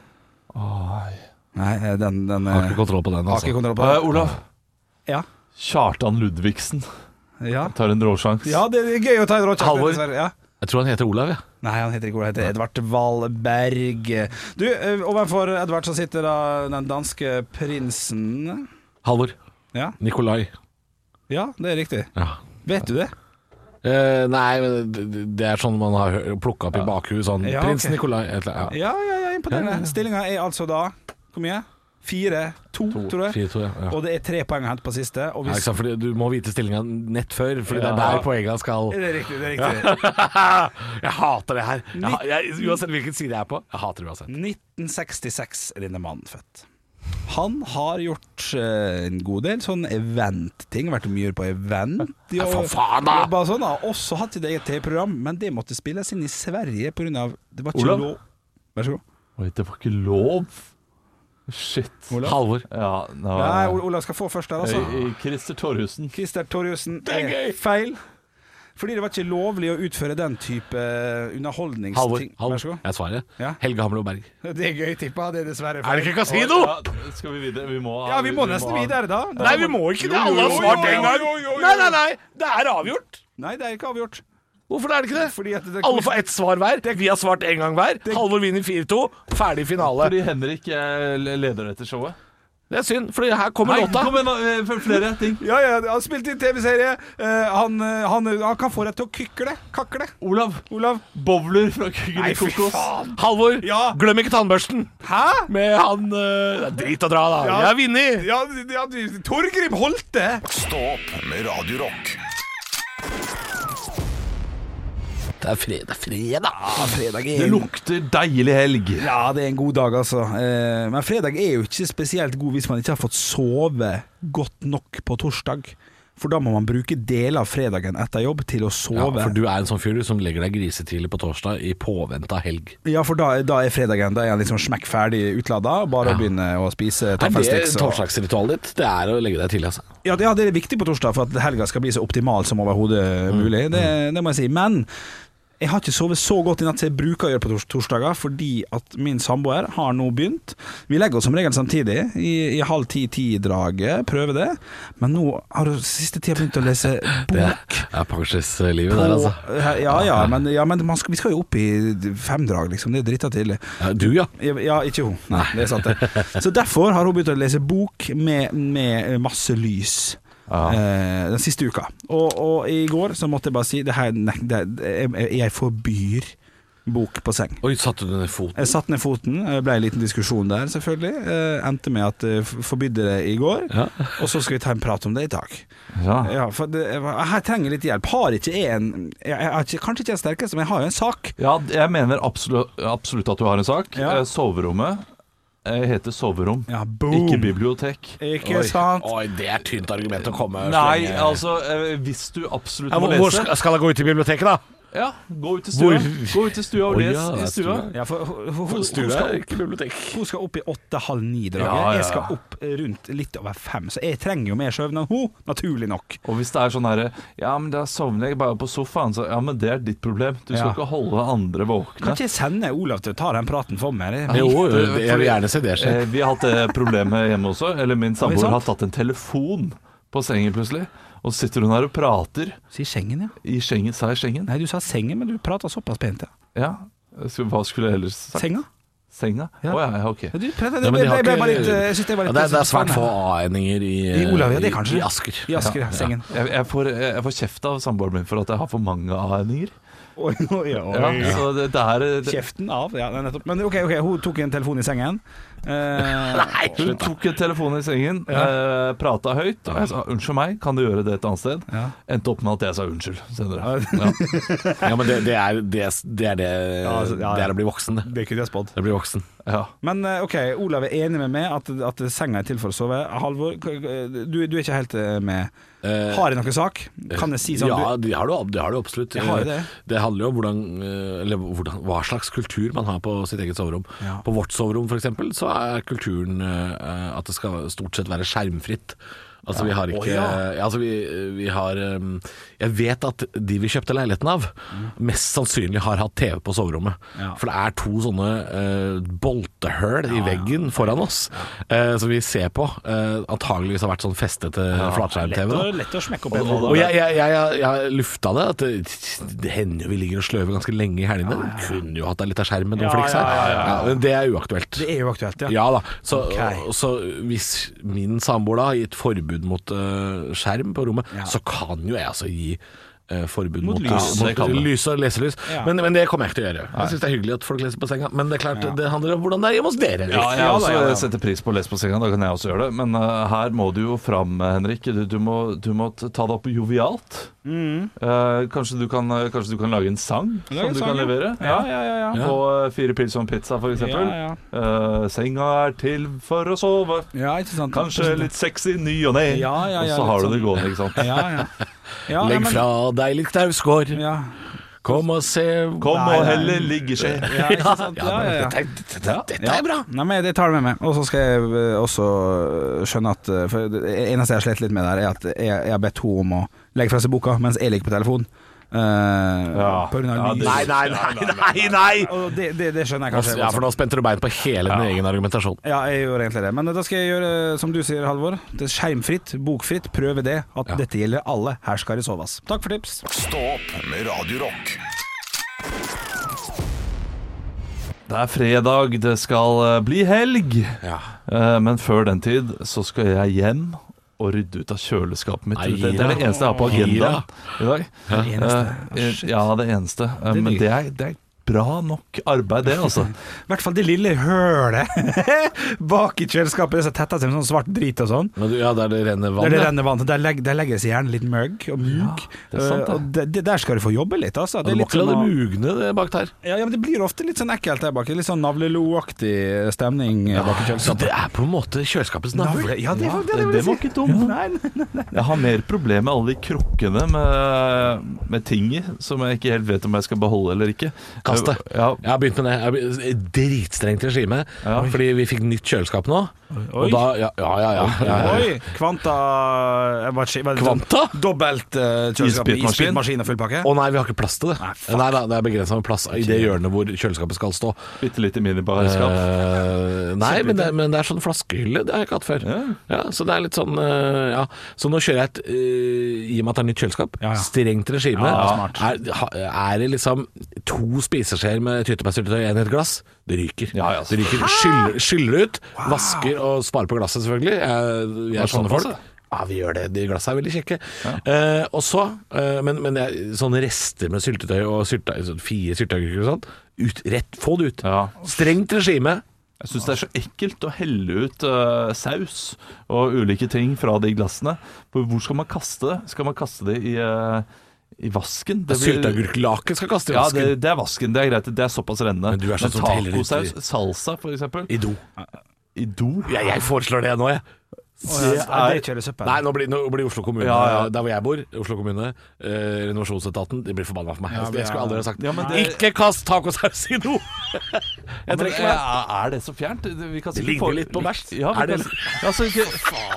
Oi. Nei, eh, den, den Har eh, ikke kontroll på den, har ikke altså. kontroll på Uh, den. Olav. Ja. Kjartan Ludvigsen Ja. tar en råsjans. ja, det er gøy å ta en råkjent. Halvor. dessverre. Ja. Jeg tror han heter Olav, jeg. Nei, han heter ikke Olav, han heter Edvard Valberg. Du, eh, overfor Edvard så sitter da den danske prinsen. Halvor. Ja, Nikolai. ja det er riktig. Ja. Vet du det? Eh, nei, men det, det er sånn man har plukka opp i bakhuet. Sånn Ja, Prins ok. Nikolai. Et eller annet. Ja. Ja, ja, ja, imponerende. Stillinga er altså da hvor mye? Fire, to, tror jeg. Fire, to, ja. Ja. Og det er tre poeng å hente på siste. Og Ja, hvis... ikke sant? Fordi du må vite stillinga nett før, Fordi det er Ja. der poengene skal Det er riktig, det er riktig. Jeg hater det her. Jeg, ha- jeg, uansett hvilken side jeg er på. Jeg hater det uansett. nitten sekstiseks er denne mannen født. Han har gjort eh, en god del sånn event-ting. Vært mye på event. Ja, for faen da! Bare sånn da. Også hatt sitt eget T V-program, men det måtte spilles inn i Sverige på grunn av Det var ikke Olav? lov. Vær så god. Oi, det var ikke lov. Shit. Halvor. Ja, nå, Nei, Ol- Olav skal få først der, altså. I- i Christer Torjussen. Christer Torjussen Det er er gøy. feil. Fordi det var ikke lovlig å utføre den type Halvor. underholdningsting. Vær Halvor. så god. Jeg svarer. Ja. Helge Hamlo Berg. Det er gøy tippa, det er dessverre feil. Er det ikke kasino? Ja, skal vi videre? Vi må ha Ja, vi må nesten ha- videre, da. Nei, vi må ikke det. Alle har jo, jo, svart jo, en gang. jo, jo, jo. Nei, nei, nei. Det er avgjort. Nei, det er ikke avgjort. Hvorfor er det ikke det? Fordi at det Alle får ett svar hver. Vi har svart én gang hver. Halvor vinner fire to. Ferdig finale. Fordi Henrik er leder dette showet. Det er synd, for her kommer Nei, låta. kom igjen, da, for flere ting. Ja, ja, han har spilt i T V-serie. Eh, han, eh, han, han kan få deg til å kykle. Kakle. Olav. Olav. Bowler fra Kuggen Nei, i fy kokos. faen. Halvor, Ja. glem ikke tannbørsten. Hæ? Med han uh, Drit og dra, da. Ja. Jeg har vunnet. Ja, ja, du- Torgrim Holte. Stå opp med Radio Rock. Det er fredag, fredag. Ja, fredag er Det lukter deilig helg. Ja, det er en god dag, altså. Eh, men fredag er jo ikke spesielt god hvis man ikke har fått sove godt nok på torsdag. For da må man bruke deler av fredagen etter jobb til å Ja, sove. for du er en sånn fyr som legger deg grisetidlig på torsdag i påvente av helg. Ja, for da, da er fredagen Da er han liksom smekk ferdig utlada. Bare Ja. å begynne å spise Er det taffelsticks. og- torsdagsritualet ditt? Det er å legge deg tidlig, altså. Ja, det, ja, det er viktig på torsdag for at helga skal bli så optimal som overhodet mulig. Det, det må jeg si. Men jeg har ikke sovet så godt i natt som jeg bruker å gjøre på tors torsdager, fordi at min samboer har nå begynt. Vi legger oss som regel samtidig, i, i halv ti-ti-draget, prøver det. Men nå har hun siste tida begynt å lese bok. Det er pensjonistlivet der, altså. På- ja, ja, men, ja, men man skal, vi skal jo opp i femdrag, liksom. Det er dritta tidlig. Ja, du, ja. Ja, ikke hun. Nei, det er sant det. Så derfor har hun begynt å lese bok med, med masse lys. Ja. Eh, den siste uka. Og, og i går så måtte jeg bare si det her, nei, det, jeg, jeg forbyr bok på seng. Oi, satte du ned foten? Jeg satt ned foten, det ble en liten diskusjon der selvfølgelig. Eh, endte med at jeg forbydde det i går, Ja. og så skal vi ta en prat om det i dag. Ja. Ja, for det, jeg trenger litt hjelp. Har ikke jeg en jeg, jeg har ikke, Kanskje ikke den sterkeste, men jeg har jo en sak. Ja, jeg mener absolutt, absolutt at du har en sak. Ja. Eh, Soverommet eh, heter soverom, Ja, boom. ikke bibliotek. Ikke Oi. sant? Oi, det er tynt argument å komme og Nei, slenge. altså eh, hvis du absolutt ja, må hvor, hvor lese skal, skal jeg gå ut i biblioteket, da? Ja, gå ut til stua. Hvor- Gå ut til stua og Å, les ja, det i er stua. stua. Ja, for hun, hun, hun, Stua hun, er skal, ikke bibliotek. hun skal opp i åtte-halv ni-draget. Ja, ja, ja. Jeg skal opp rundt litt over fem, så jeg trenger jo mer søvn enn hun, naturlig nok. Og hvis det er sånn herre Ja, men da sovner jeg bare på sofaen, så ja, men det er ditt problem. Du skal Ja. ikke holde andre våkne. Kan ikke jeg sende Olav til å ta den praten for meg? Det- Jo, det- jeg vil gjerne se det skje. Eh, vi har hatt det problemet hjemme også. Eller min Har vi samboer sant? har tatt en telefon på sengen plutselig. Og så sitter hun her og prater Si sengen, ja. i Schengen. Sa jeg Schengen? Nei, du sa sengen, men du prater såpass pent, ja. Ja. Så Hva skulle jeg ellers sagt? Senga? Senga? Å Ja. ja. ja, ok. Ja, du prater, Ja, det, men de det, har det, ble ikke- bare litt, jeg synes det var Ja, litt det, er, det er svært få spennende. A-endinger i, I Olav, ja, det er kanskje i, det. i Asker. I Asker, ja. Sengen. Jeg, jeg, får, jeg, jeg får kjeft av samboeren min for at jeg har for mange A-endinger. Oi, oi, oi. Ja, så det, det er det, Kjeften av, ja, det er nettopp. Men ok, ok, hun tok en telefon i sengen. Eh, Nei, Hun tok en telefon i sengen, eh, prata høyt, og jeg sa 'unnskyld meg, kan du gjøre det et annet sted?' Ja. Endte opp med at jeg sa unnskyld senere. Ja. Ja, men det, det, er, det, det er det Ja, altså, ja, ja. Det er å bli voksen, det. det kunne jeg spådd. Det blir voksen. Ja. Men eh, ok, Olav er enig med meg at, at senga er til for å sove. Halvor, k- k- du, du er ikke helt eh, med. Eh, Har jeg noen sak? Kan jeg si sånn? Ja, du, det har du, det har du absolutt. Jeg har jo det. Det handler jo om hvordan, eh, eller hvordan, hva slags kultur man har på sitt eget soverom. Ja. På vårt soverom for eksempel, så er kulturen eh, at det skal stort sett være skjermfritt. Altså vi har ikke Å, ja. ja, altså vi, vi har um, Jeg vet at de vi kjøpte leiligheten av, mest sannsynlig har hatt T V på soverommet. Ja. For det er to sånne uh, boltehøl i veggen foran oss eh, som vi ser på. Uh, antageligvis har vært sånn festet til flatskjerm-T V. da. lett å smekke opp en Og jeg, jeg, jeg, jeg, jeg lufta det, at det, det hender jo vi ligger og sløver ganske lenge i helgene. Kunne jo hatt en liten skjerm med noen Ja, fliks her. ja, ja, ja. Ja, men det er uaktuelt. Det er jo aktuelt, ja. Ja da. Så, Ok. så hvis min samboer da har gitt forbud mot uh, skjerm på rommet, Ja. så kan jo jeg altså gi uh, forbud Mot mot, lys. ja, Det kan mot du. lys og leselys. Ja. Men, men det kommer jeg ikke til å gjøre. Jeg syns det er hyggelig at folk leser på senga, men det er klart det handler om hvordan det er hjemme hos dere. Ja, jeg Ja, også da, ja, ja. setter pris på å lese på senga, da kan jeg også gjøre det. Men eh, her må du jo fram, Henrik. Du, du, må, du må t- ta det opp jovialt. Eh, kanskje, du kan, eh, kanskje du kan lage en sang Lage som en du sang, kan ja. levere? Ja, ja, ja, ja. På eh, Fire pils og en pizza, for eksempel. Ja, Eh, senga er til for å sove. Ja, ikke sant. Kanskje litt sexy ny og ne. Ja, ja, ja, og så litt har du sånn. det gående, ikke sant. Ja, ja. ja Legg ja, men- fra deg litt Knausgård. Ja. Kom og se. Kom Nei, og nei. helle liggeskje. Ja, ikke sant? Ja, ja, ja. Dette, er- dette, dette er bra. Nei, men Jeg tar det med meg. Og så skal jeg eh, også skjønne at eh, For Det eneste jeg har slet litt med der, er at jeg, jeg har bedt henne om å legge fra seg boka mens jeg ligger på telefon. Uh, på grunn av Ja, lys. det- Nei, nei, nei, nei, nei. Og det, det, det skjønner jeg kanskje. Ja, for nå spente du bein på hele din egen argumentasjon. Ja, jeg gjør egentlig det. Men da skal jeg gjøre som du sier, Halvor. Det er skjermfritt, bokfritt. Prøve det. At Ja. dette gjelder alle. Her skal det sovas. Takk for tips. Stå opp med Radio Rock. Det er fredag, det skal eh, bli helg. Ja. Eh, men før den tid så skal jeg hjem og rydde ut av kjøleskapet mitt. Nei, Det, det er det eneste jeg har på Gi agendaen deg. i dag. Det eneste. Eh, Shit. ja, det eneste. Eh, Det er men digg. det er, det er bra nok arbeid, det, altså. I hvert fall det lille hølet bak i kjøleskapet. Det er så tetta seg med sånn svart drit og sånn. Men du, ja, der det renner vann. Der det ja. renner vann. Der, legg, der legger det seg gjerne litt mugg og mugg. det er sant, det. og det, det, der skal du få jobbe litt, altså. Du Det er må litt ikke la det sånn å- mugne det bak der. ja, ja, men det blir ofte litt sånn ekkelt der bak. Litt sånn navlelo-aktig stemning bak i Så kjøleskapet. det er på en måte kjøleskapets navl. Navle, ja, det, Ja, det, det, det var ikke dumt. Nei, nei, nei. Jeg har mer problemer med alle de krukkene med, med ting i, som jeg ikke helt vet om jeg skal beholde eller ikke. Kast det. Ja, Jeg har begynt med det. Jeg har begynt- Dritstrengt regime. Ja. Fordi vi fikk nytt kjøleskap nå. Oi. Og da Ja, ja, ja. ja, ja, ja. Oi, Kvanta eh, var det- var det Kvanta? sånn Dobbelt uh, kjøleskap, Isbitmaskin. isbitmaskin og fullpakke? Å nei, vi har ikke plass til det. Nei, fuck. Nei da, det er begrensa med plass i det hjørnet hvor kjøleskapet skal stå. bitte lite minibarskap. Eh, nei, men det, men det er sånn flaskehylle. Det har jeg ikke hatt før. Ja. Ja, så det er litt sånn eh, Ja. Så nå kjører jeg et eh, I og med at det er nytt kjøleskap, Ja, ja. strengt regime. Ja, smart. er, ha- er det liksom to spiseskjeer med tyttebærsyltetøy i et glass? Det ryker. Ja, ja, det ryker. Skyller, skyller ut, vasker og sparer på glasset, selvfølgelig. Jeg, vi er Det er sånne såpass, folk. Ja, vi gjør det. De glassene er veldig kjekke. Ja. Eh, og så, eh, men, men jeg, sånne rester med syltetøy og syltetøy, sånn fire syltetøyagurker og sånn, ut, rett, få det ut. Ja. Strengt regime. Jeg synes det er så ekkelt å helle ut uh, saus og ulike ting fra de glassene. Hvor skal man kaste det? Skal man kaste det i... Uh, I vasken. Sylteagurklake skal kaste i vasken. Ja, det, det er vasken, det er greit. Det er såpass rennende. Men du er sånn som teller litt. Tacosaus, salsa for eksempel. I do. I do? Ja, jeg foreslår det nå, jeg. Oh, ja, det er det Nei, nå blir, nå blir Oslo kommune, ja, ja. der hvor jeg bor, Oslo kommune, eh, renovasjonsetaten, de blir forbanna for meg. Ja, jeg skulle aldri ha sagt ja, det... ikke kast tacosaus i do! Jeg trekker meg. Er det så fjernt? Vi kan det ligner jo litt på verst. Ja, er det kan... altså, ikke...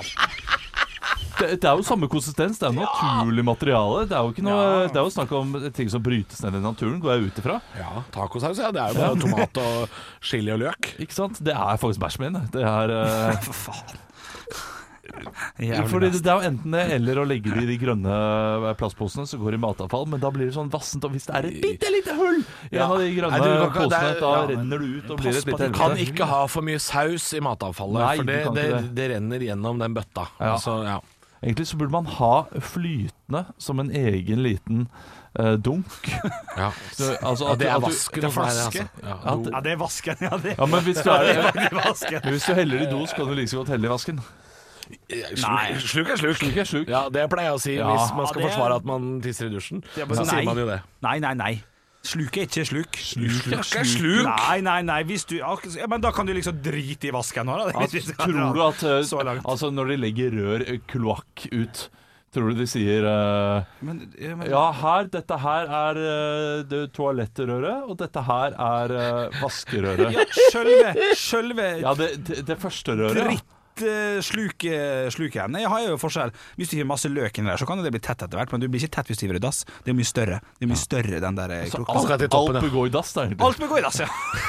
Det, det er jo samme konsistens, det er jo naturlig materiale. Det er jo ikke noe ja. Det er jo snakk om ting som brytes ned i naturen, går jeg ut ifra. Ja, tacosaus, ja, det er jo bare tomat og chili og løk. Ikke sant? Det er faktisk bæsj min. Det er uh... For faen. Fordi det, det er jo enten det eller å legge det i de grønne plastposene som går i matavfall, men da blir det sånn vassent. Og hvis det er et bitte lite hull i ja. en av de grønne Nei, du, posene, er, da ja. renner du ut og blir et lite helvete. Du kan ikke ha for mye saus i matavfallet. Nei, for det, det, det. det renner gjennom den bøtta. Ja. Altså, ja. Egentlig så burde man ha flytende som en egen liten uh, dunk. Ja. Så, altså, ja, det er vasken. Det er flaske. Ja, ja, ja, det er vasken. Ja, det. Ja, men hvis du, er, hvis du heller i do, så kan du like så godt helle i vasken. Nei, sluk er sluk. sluk, er sluk. Ja, det pleier jeg å si ja. hvis man skal ja, er... forsvare at man tisser i dusjen. Så nei. sier man jo det. Nei, nei, nei. Sluk er ikke sluk. Sluk er ikke sluk. Nei, nei, nei. Hvis du, ja, men da kan du liksom drite i vasken nå, da. Altså, tror du at altså, når de legger rør kloakk ut, tror du de sier uh, men, ja, men, ja, her, dette her er uh, det toalettrøret, og dette her er uh, vaskerøret. Ja, sjølve, sjølve Ja, det, det, det første røret. Dritt. Sluk, sluk igjen. Jeg har jo forskjell. Hvis du hiver masse løk inn der, så kan det bli tett etter hvert. Men du blir ikke tett hvis du hiver i dass. Det er mye større. Det er mye større den der altså, alt, alt bør gå i dass, da. Alt bør gå i dass, ja.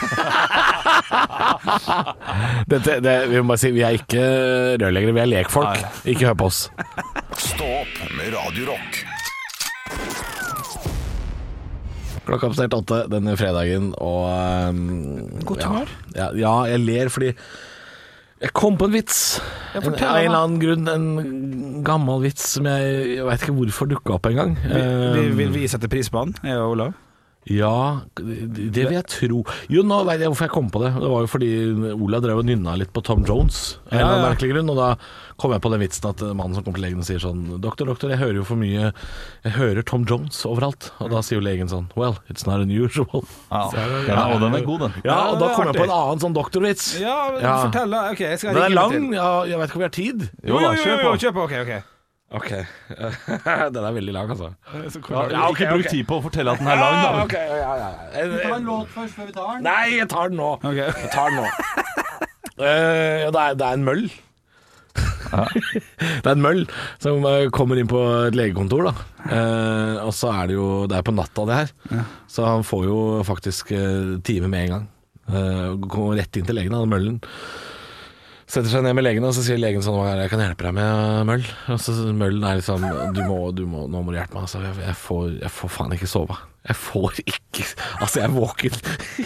Dette, det, vi må bare si, vi er ikke rørleggere, vi er lekfolk. Nei. Ikke hør på oss. Stå opp med Radio Rock. Klokka er snart åtte denne fredagen, og um, godt humør. Ja, ja, jeg ler fordi jeg kom på en vits. En, en eller annen grunn, en gammel vits som jeg, jeg vet ikke hvorfor dukket opp en gang. Vil, vil vi sette pris på den, jeg og Olav? Ja, det vil jeg tro. Jo, nå vet jeg hvorfor jeg kom på det. Det var jo fordi Olav drev og nynna litt på Tom Jones en eller annen merkelig grunn, og da kom jeg på den vitsen at mannen som kom til legen og sier sånn Doktor, doktor, jeg hører jo for mye Jeg hører Tom Jones overalt. Og da sier jo legen sånn Well, it's not unusual. Ja, ja og den er god, den. Ja, og da kom jeg på en annen sånn doktorvits. Ja, ja. fortell da. Ok, jeg skal den er lang. Ja, jeg vet ikke om vi har tid. Jo, jo, jo, jo, kjør på. Ok, ok. Ok, den er veldig lang, altså. Ja, ja, okay, ikke bruk tid på å fortelle at den er lang, da. Ja, okay, ja, ja, ja. Vi tar en låt først før vi tar den. Nei, jeg tar den nå. Okay. Jeg tar den nå. uh, ja, det, er, det er en møll. Ja. Det er en møll som kommer inn på et legekontor, da. Uh, og så er det jo Det er på natta, det her. Ja. Så han får jo faktisk uh, time med en gang. Uh, går rett inn til legen, han møllen. Setter seg ned med legen, og så sier legen sånn Jeg kan hjelpe deg med møll. Og så møllen er liksom du må, du må, Nå må du hjelpe meg. Altså, jeg, jeg, får, jeg får faen ikke sove. Jeg får ikke Altså, jeg er våken.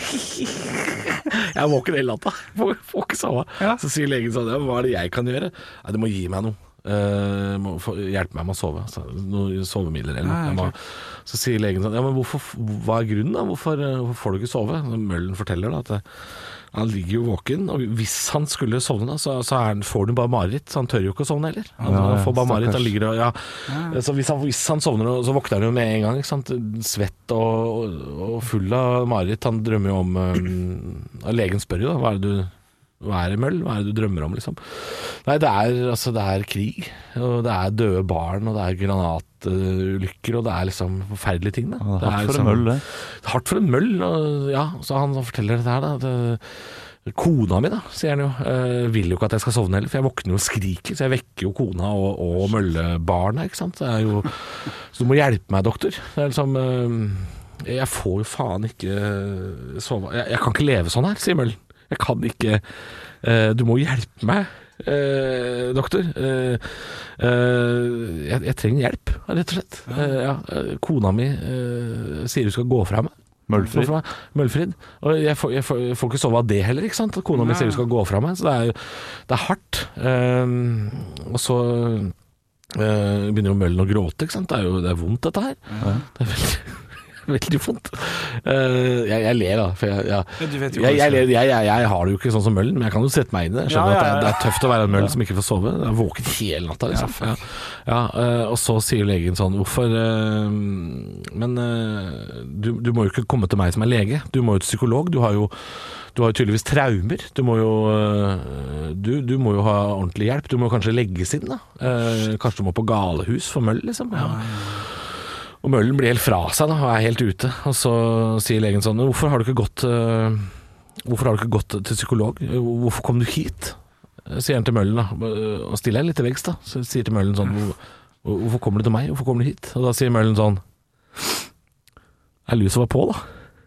Jeg er våken hele natta. Jeg får, får ikke sove. Ja. Så sier legen sånn ja, hva er det jeg kan gjøre? Nei, du må gi meg noe. Uh, må få, hjelpe meg med å sove. Altså, noen sovemidler eller noe. Jeg må, så sier legen sånn ja, men hvorfor, hva er grunnen da? Hvorfor, hvorfor får du ikke sove? Møllen forteller da at det, han ligger jo våken, og hvis han skulle sovne da, så, så er, får han bare mareritt, så han tør jo ikke å sovne heller. Han ja, får bare mareritt, han ligger og, ja. Ja. Så hvis han, hvis han sovner, så våkner han jo med en gang, ikke sant? Svett og, og, og full av mareritt. Han drømmer jo om um, legen spør jo da, hva er det du hva er det, Møll? Hva er det du drømmer om, liksom? Nei, det er, altså, det er krig, og det er døde barn, og det er granatulykker, og det er liksom forferdelige ting, da. Ja, det er hardt for liksom, en møll, det. Hardt for en møll, og, ja, så han forteller dette her, da. Det, kona mi, da, sier han jo, øh, vil jo ikke at jeg skal sovne heller, for jeg våkner jo og skriker, så jeg vekker jo kona og, og møllebarna, ikke sant? Det er jo, så du må hjelpe meg, doktor. Det er liksom, øh, jeg får jo faen ikke sove. Jeg, jeg kan ikke leve sånn her, sier møllen. Jeg kan ikke uh, Du må hjelpe meg, uh, doktor. Uh, uh, jeg, jeg trenger hjelp, rett og slett. Uh, ja, kona mi uh, sier du skal gå fra meg. Mølfrid. Mølfrid. Og jeg får, jeg, får, jeg får ikke sove av det heller, ikke sant? Kona mi sier du skal gå fra meg. Så det er, det er hardt. Uh, og så Uh, begynner jo møllen å gråte, ikke sant? Det er jo det er vondt, dette her. Ja. Det er veldig, veldig vondt. Uh, jeg, jeg ler, da. For jeg, jeg, jeg, jeg, jeg, jeg, jeg har det jo ikke sånn som møllen, men jeg kan jo sette meg inn i det. Jeg skjønner ja, ja, ja. at det er, det er tøft å være en møll som ikke får sove. Jeg er våken hele natta, liksom. Ja, ja, uh, og så sier legen sånn, hvorfor uh, Men uh, du, du må jo ikke komme til meg som er lege. Du må jo til psykolog. Du har jo Du har jo tydeligvis traumer. Du må jo, du, du må jo ha ordentlig hjelp. Du må kanskje legges inn, da. Eh, kanskje du må på galehus for møll, liksom. Ja. Og møllen blir helt fra seg, da, og er helt ute. Og så sier legen sånn, hvorfor har du ikke gått, uh, hvorfor har du ikke gått til psykolog? Hvorfor kom du hit? Sier han til møllen, da. Og stiller jeg litt til veggs, da. Så sier til møllen sånn, hvorfor kommer du til meg? Hvorfor kommer du hit? Og da sier møllen sånn, er lyset var på, da?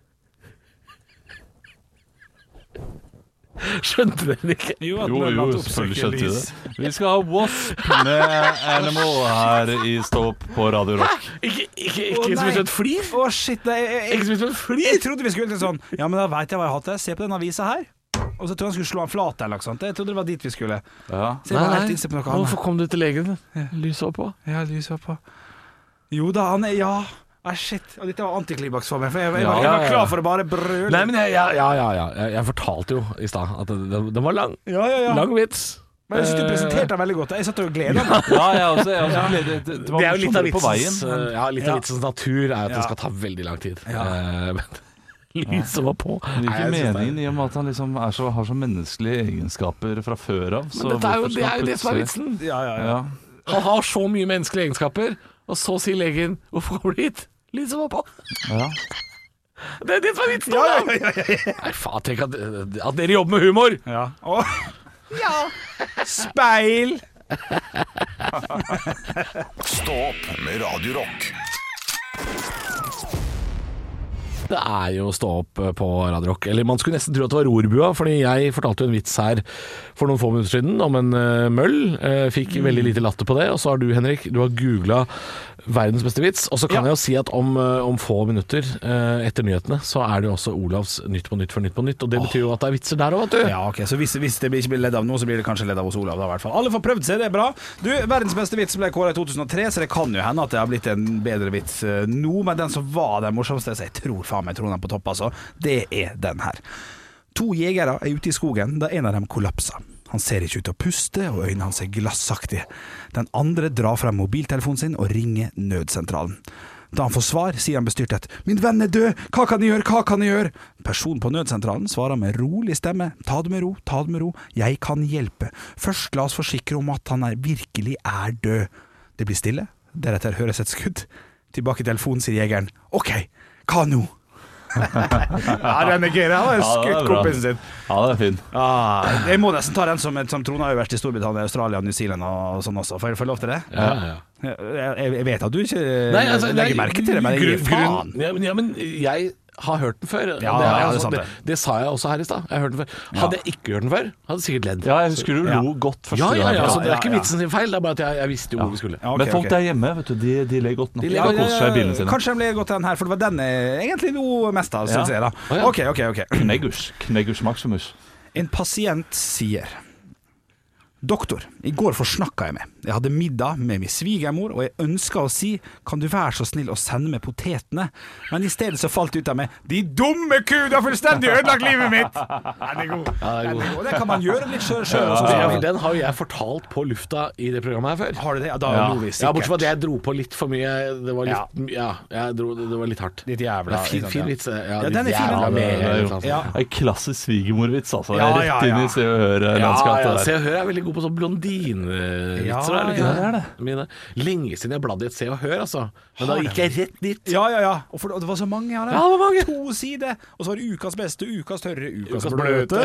Skjønte dere ikke? Jo, jo, jo selvfølgelig skjønte vi det. Vi skal ha Wasp med Animal her i Stå opp på Radio Rock. Ikke, ikke, ikke oh, som et flir? Å, oh, shit, jeg, jeg, jeg, ikke som et flir? Jeg trodde vi skulle til sånn, ja, men da vet jeg hva jeg har hatt det. Se på den avisa her. Og så trodde jeg skulle slå en flat eller noe sånt. Jeg trodde det var dit vi skulle. Ja. Nei, nei, hvorfor kom du til legen? Lyset var på. Ja, lyset var på. Jo da, han er, ja... Ah, shit, og dette var antiklimaks for meg. For jeg, jeg, ja, jeg var klar ja, ja. for å bare brøle. Nei, men jeg, ja, ja, ja, ja. Jeg, jeg fortalte jo i stad at den, den var lang. Ja, ja, ja. Lang vits. Men jeg synes du presenterte den veldig godt. Jeg satt og gledet meg. Ja, jeg også, jeg også gledet. Det, det var det er jo litt av på veien. Men... Ja, litt av vitsens natur er at det skal ta veldig lang tid. Ja. Uh, men lyset var på. Det er ikke meningen i og med at han liksom er så, har så menneskelige egenskaper fra før av. Så men dette er jo det, er jo det som er vitsen. Ja, ja, ja. Han har så mye menneskelige egenskaper, og så sier legen, hvorfor kommer du hit? Lyset var på. Ja. Det er det som er vitsen. Ja, ja, ja, ja. Nei, faen, tenk at, at dere jobber med humor. Ja. Åh. Ja. Speil. Stå opp med Radio Rock. Det er jo Stå opp på Radio Rock. Eller man skulle nesten tro at det var rorbua, fordi jeg fortalte jo en vits her for noen få minutter siden om en uh, møll. Uh, fikk mm. veldig lite latter på det. Og så har du, Henrik, du har googlet verdens beste vits. Og så kan ja. jeg jo si at om, uh, om få minutter uh, etter nyhetene, så er det jo også Olavs Nytt på Nytt for Nytt på Nytt. Og det oh. betyr jo at det er vitser der også, vet du. Ja, ok. Så hvis, hvis det ikke blir ledd av noe, så blir det kanskje ledd av hos Olav da, i hvert fall. Alle får prøvd seg, det er bra. Du, verdens beste vits ble kåret i to tusen og tre, så det kan jo hende at det har blitt en bedre vits uh, nå, men den som var den morsomste, så jeg tror faen meg, jeg tror den på topp, altså, det er den her. To jegere er ute i skogen da en av dem kollapser. Han ser ikke ut til å puste, og øynene hans er glassaktige. Den andre drar frem mobiltelefonen sin og ringer nødsentralen. Da han får svar, sier han bestyrtet, «Min venn er død! Hva kan jeg gjøre? Hva kan jeg gjøre?» Personen på nødsentralen svarer med rolig stemme, «Ta det med ro, ta det med ro. Jeg kan hjelpe. Først la oss forsikre om at han er, virkelig er død.» Det blir stille. Deretter høres et skudd. Tilbake i telefonen, sier jegeren, «Ok, hva nå?» Ja, den er gøy. Han har jo skutt kompisen sin. Ja, det er fin. Ah, jeg må nesten ta den som, som troner øverst i Storbritannia, Australia, New Zealand og sånn også. Får jeg få lov til det? Ja, ja. Jeg, jeg vet at du ikke nei, altså, legger merke til det, men jeg gir faen. Ja, men, ja, men jeg har hørt den før. Ja, det, ja, altså, det, sant, det, det sa jeg også her i stad. Jeg hørte den før. Hadde jeg ikke hørt den før, hadde jeg sikkert ledd. Ja, jeg husker du lo ja. godt første ja, ja, ja, gang. Altså, det er ikke vitsen sin feil, det er bare at jeg, jeg visste jo hvor vi skulle. Ja, okay, men folk okay. der hjemme, vet du, de, de ler godt nå. De ler godt, koser seg i bilene sine. Kanskje de ler godt den her, for det var den jeg egentlig lo mest av, synes jeg da. Ok, ok, ok. Kneggus, Kneggus Maximus. En pasient sier: Doktor, i går forsnakket jeg med. Jeg hadde middag med min svigermor, og jeg ønsket å si, kan du være så snill å sende meg potetene? Men i stedet så falt ut av meg, de dumme ku, du har fullstendig ødelagt livet mitt! Den er god. Ja, den er god. Og det kan man gjøre litt selv. selv ja, ja, den har jo jeg fortalt på lufta i det programmet her før. Har du det? Ja, da ja. lo vi sikkert. Ja, bortsett fra at jeg dro på litt for mye. Det var litt, ja, ja jeg dro, det var litt hardt. Litt jævla. Fin, fin vits. Ja, ja, den er fin. Ja, det er jo en klassisk svigermorvits, altså. Ja, ja, ja. Rett inn i Se og Hør-landskapet ja, ja, Se og Hør er veldig god på sånn blondinvitser. Ja, er det ikke det? Det er det. Lenge siden jeg bladde i et Se og Hør, altså. Men da gikk jeg rett dit. Ja, ja, ja. Og, for, og det var så mange av dem. Ja, det var mange. To sider. Og så var det ukas beste, ukas tørre, ukas, ukas bløte.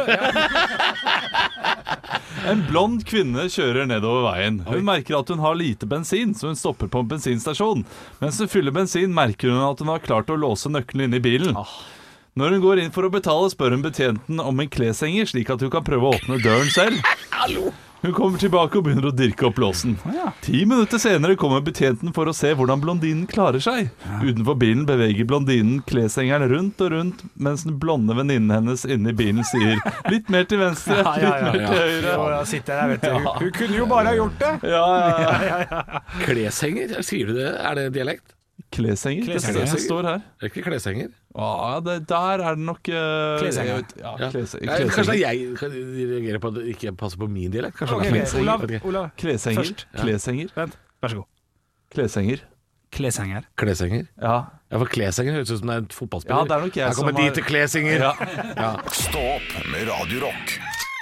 En blond kvinne kjører nedover veien. Hun merker at hun har lite bensin, så hun stopper på en bensinstasjon. Mens hun fyller bensin, merker hun at hun har klart å låse nøkkelen inn i bilen. Når hun går inn for å betale, spør hun betjenten om en kleshenger, slik at hun kan prøve å åpne døren selv. Hallo! Hun kommer tilbake og begynner å dirke opp låsen. ja. Ti minutter senere kommer betjenten for å se hvordan blondinen klarer seg. Utenfor bilen beveger blondinen kleshengeren rundt og rundt, mens den blonde venninnen hennes inne i bilen sier litt mer til venstre, Ja, ja, ja, litt mer ja. til høyre. Og jeg sitter der, vet du. Hun, hun kunne jo bare ha gjort det. Ja, ja, ja. Kleshenger, sier du det? Er det dialekt? Kleshenger, det Kleshenger. det står her. Er det ikke kleshenger? Ja, det, der er det nok uh, Kleshenger. Ja, Ja. kles, Ja, kanskje kleshenger. jeg kan reagere på at det ikke passer på min dialekt? Kanskje Ok, det er ok, kleshenger? Olav, Vet ikke. Olav. Kleshenger. Først. Kleshenger. Vent, vær så god. Kleshenger. Kleshenger. Kleshenger? Ja. Ja, for kleshenger høres ut som det er en fotballspiller. Ja, det er nok jeg Her kommer som de har- til kleshenger. Ja. Stå opp med Radio Rock.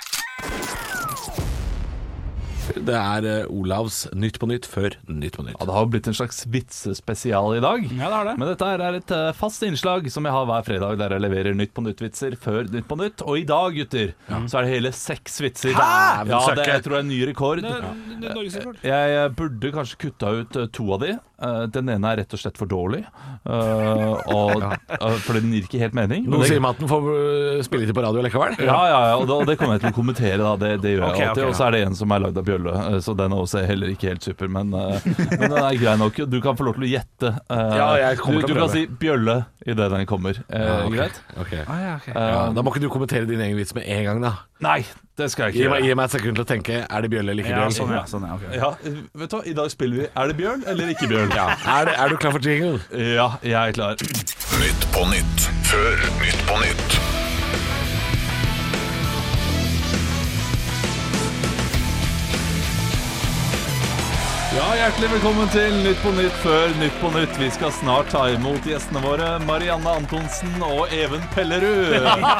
Det er eh, Olavs Nytt på nytt før Nytt på nytt. Ja, det har jo blitt en slags vitsespesial i dag. Ja, det har det. Men dette her er et eh, fast innslag som jeg har hver fredag, der jeg leverer Nytt på nytt-vitser før Nytt på nytt. Og i dag, gutter, så er det hele seks vitser. Hæ? Ja, det jeg tror jeg er en ny rekord. Det er norgesrekord. Jeg eh, burde kanskje kutta ut eh, to av de. Eh, Den ene er rett og slett for dårlig, eh, og, eh, for den gir ikke helt mening. Men Noen det- sier meg at den får uh, spille til på radio likevel. Ja, ja, ja, og det, og det kommer jeg til å kommentere, da. Det, det gjør jeg Ok, alltid. ok, Og så er det en som er lagd av bjølle, eh, så den er også heller ikke helt super. Men, eh, men den er grei nok. Du kan få lov til å gjette. eh, Ja, jeg kommer du, til å du kan prøve. si bjølle idet den kommer. Eh, Ja, ok. Greit? Ok. Ah, ja, ok. Ja, da må ikke du kommentere din egen vits med en gang, da. Nei, det skal jeg Gi ikke meg, gjøre. gi meg et sekund til å tenke. Er det bjølle eller ikke Ja, bjøll? sånn, ja. Sånn, ja, ok. Ja, vet du hva, I dag spiller vi Er det bjørn eller ikke bjørn? Ja, Er, det, er du klar for jingle? ja jeg er klar. Nytt på nytt før Nytt på nytt. Ja, Hjertelig velkommen til Nytt på Nytt før Nytt på Nytt. Vi skal snart ta imot gjestene våre Marianne Antonsen og Even Pellerud.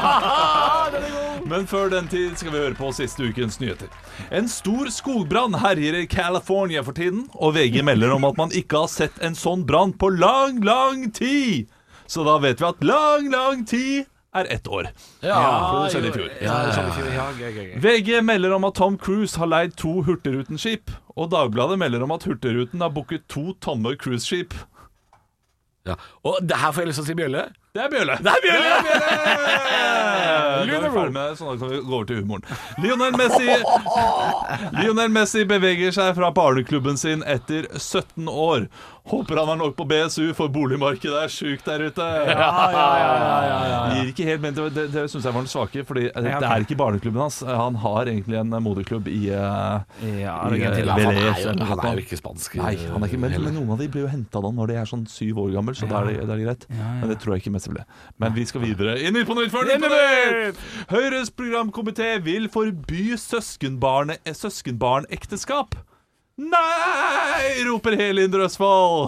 Men før den tid skal vi høre på siste ukens nyheter. En stor skogbrann herjer i California for tiden, og V G melder om at man ikke har sett en sånn brann på lang, lang tid. Så da vet vi at lang, lang tid er ett år. Ja, for det skjedde i fjor. Ja, ja, gøy, gøy, gøy. V G melder om at Tom Cruise har leid to Hurtigruten-skip, og Dagbladet melder om at Hurtigruten har booket to tomme cruiseskip. Ja. Og det her får jeg lyst til å si bjølle. Det er bjølle! Det er bjølle! Da er vi ferdig med det, sånn at vi går over til humoren. Lionel Messi Lionel Messi beveger seg fra barneklubben sin etter sytten år. Håper han er nok på B S U, for boligmarkedet er sjukt der ute. Ja, ja, ja, ja, ja. Gir ikke helt, men Det, det, det syns jeg var den svake, Fordi det er ikke barneklubben hans. Han har egentlig en moderklubb i, uh, Ja, i Argentina. uh, Han er, Velez jo, eller noe han er jo sånt. ikke spansk. Nei, han er ikke, men, heller. men noen av de blir jo hentet da når de er sånn syv år gammel, så da er det, da er det greit. Men det tror jeg ikke Messi ble. Men vi skal videre i Nytt på Nytt før Nytt på Nytt! Høyres programkomité vil forby søskenbarne, søskenbarnekteskap. Nei, roper Helin Drøsvold.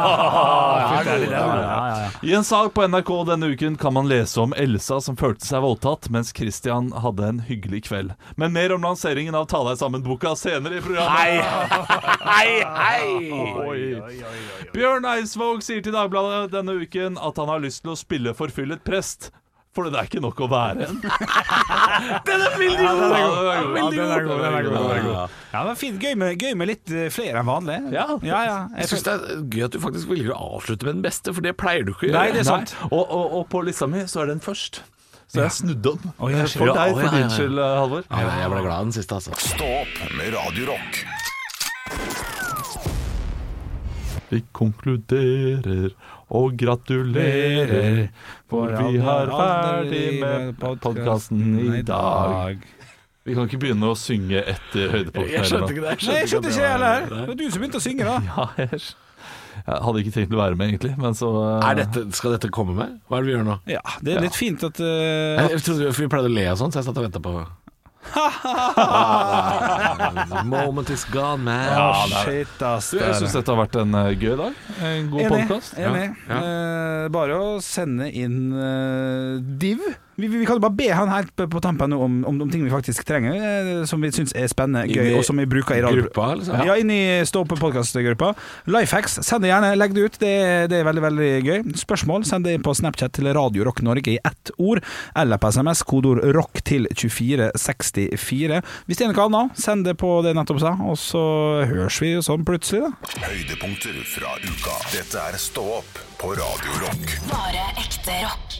I en sak på N R K denne uken kan man lese om Elsa som følte seg voldtatt, mens Christian hadde en hyggelig kveld. Men mer om lanseringen av Ta deg sammen-boka senere i programmet. Hei, hei! Bjørn Eidsvåg sier til Dagbladet denne uken at han har lyst til å spille forfyllet prest. For det er ikke nok å være en. Den er veldig god! Ja, den er god, den er god, den er god, den er god. Ja, men fint, gøy med, gøy med litt eh, flere enn vanlig. Ja. ja, ja. Jeg syns det er gøy at du faktisk velger å avslutte med den beste, for det pleier du ikke å gjøre. Nei, det er sant. Nei. Og, og, og på lista mi så er den først. Så jeg snudde om. Oi, jeg For Ja, deg, oi, for ja, din ja. skyld, Halvor. Ja, jeg ble glad i den siste, altså. Stå opp med Radio Rock. Vi konkluderer og gratulerer, for vi har ferdig med podkasten i dag. Vi kan ikke begynne å synge etter høydepunktene. Jeg skjønte ikke det. Nei, jeg skjønte ikke det heller. Det var du som begynte å synge, da. Ja, jeg, jeg hadde ikke tenkt å være med, egentlig. Men så uh, Er dette, skal dette komme med? Hva er det vi gjør nå? Ja, det er litt fint at uh, Jeg, jeg trodde for vi pleide å le og sånn, så jeg satt og ventet på The moment is gone, man. Ja, shit, ass. du, jeg syns dette har vært en uh, gøy dag. En god Enig. podkast. Enig. Ja. Eh, bare å sende inn uh, div. Vi, vi, vi kan jo bare be han helt på, på tampen nå om, om, om ting vi faktisk trenger, eh, som vi syns er spennende, Inn gøy, i og som vi bruker i radio. gruppa, liksom? Ja, inn i Stå på podkastgruppa. Lifehacks, send det gjerne. Legg det ut. Det, er- det er veldig veldig gøy. Spørsmål, send det inn på Snapchat til Radio Rock Norge i ett ord, eller på S M S, kodeord rock til tjuefire sekstifire. Hvis det er noe annet, send det på det jeg nettopp sa, og så høres vi sånn plutselig, da. Høydepunkter fra uka. Dette er Stå opp på Radio Rock. Bare ekte rock.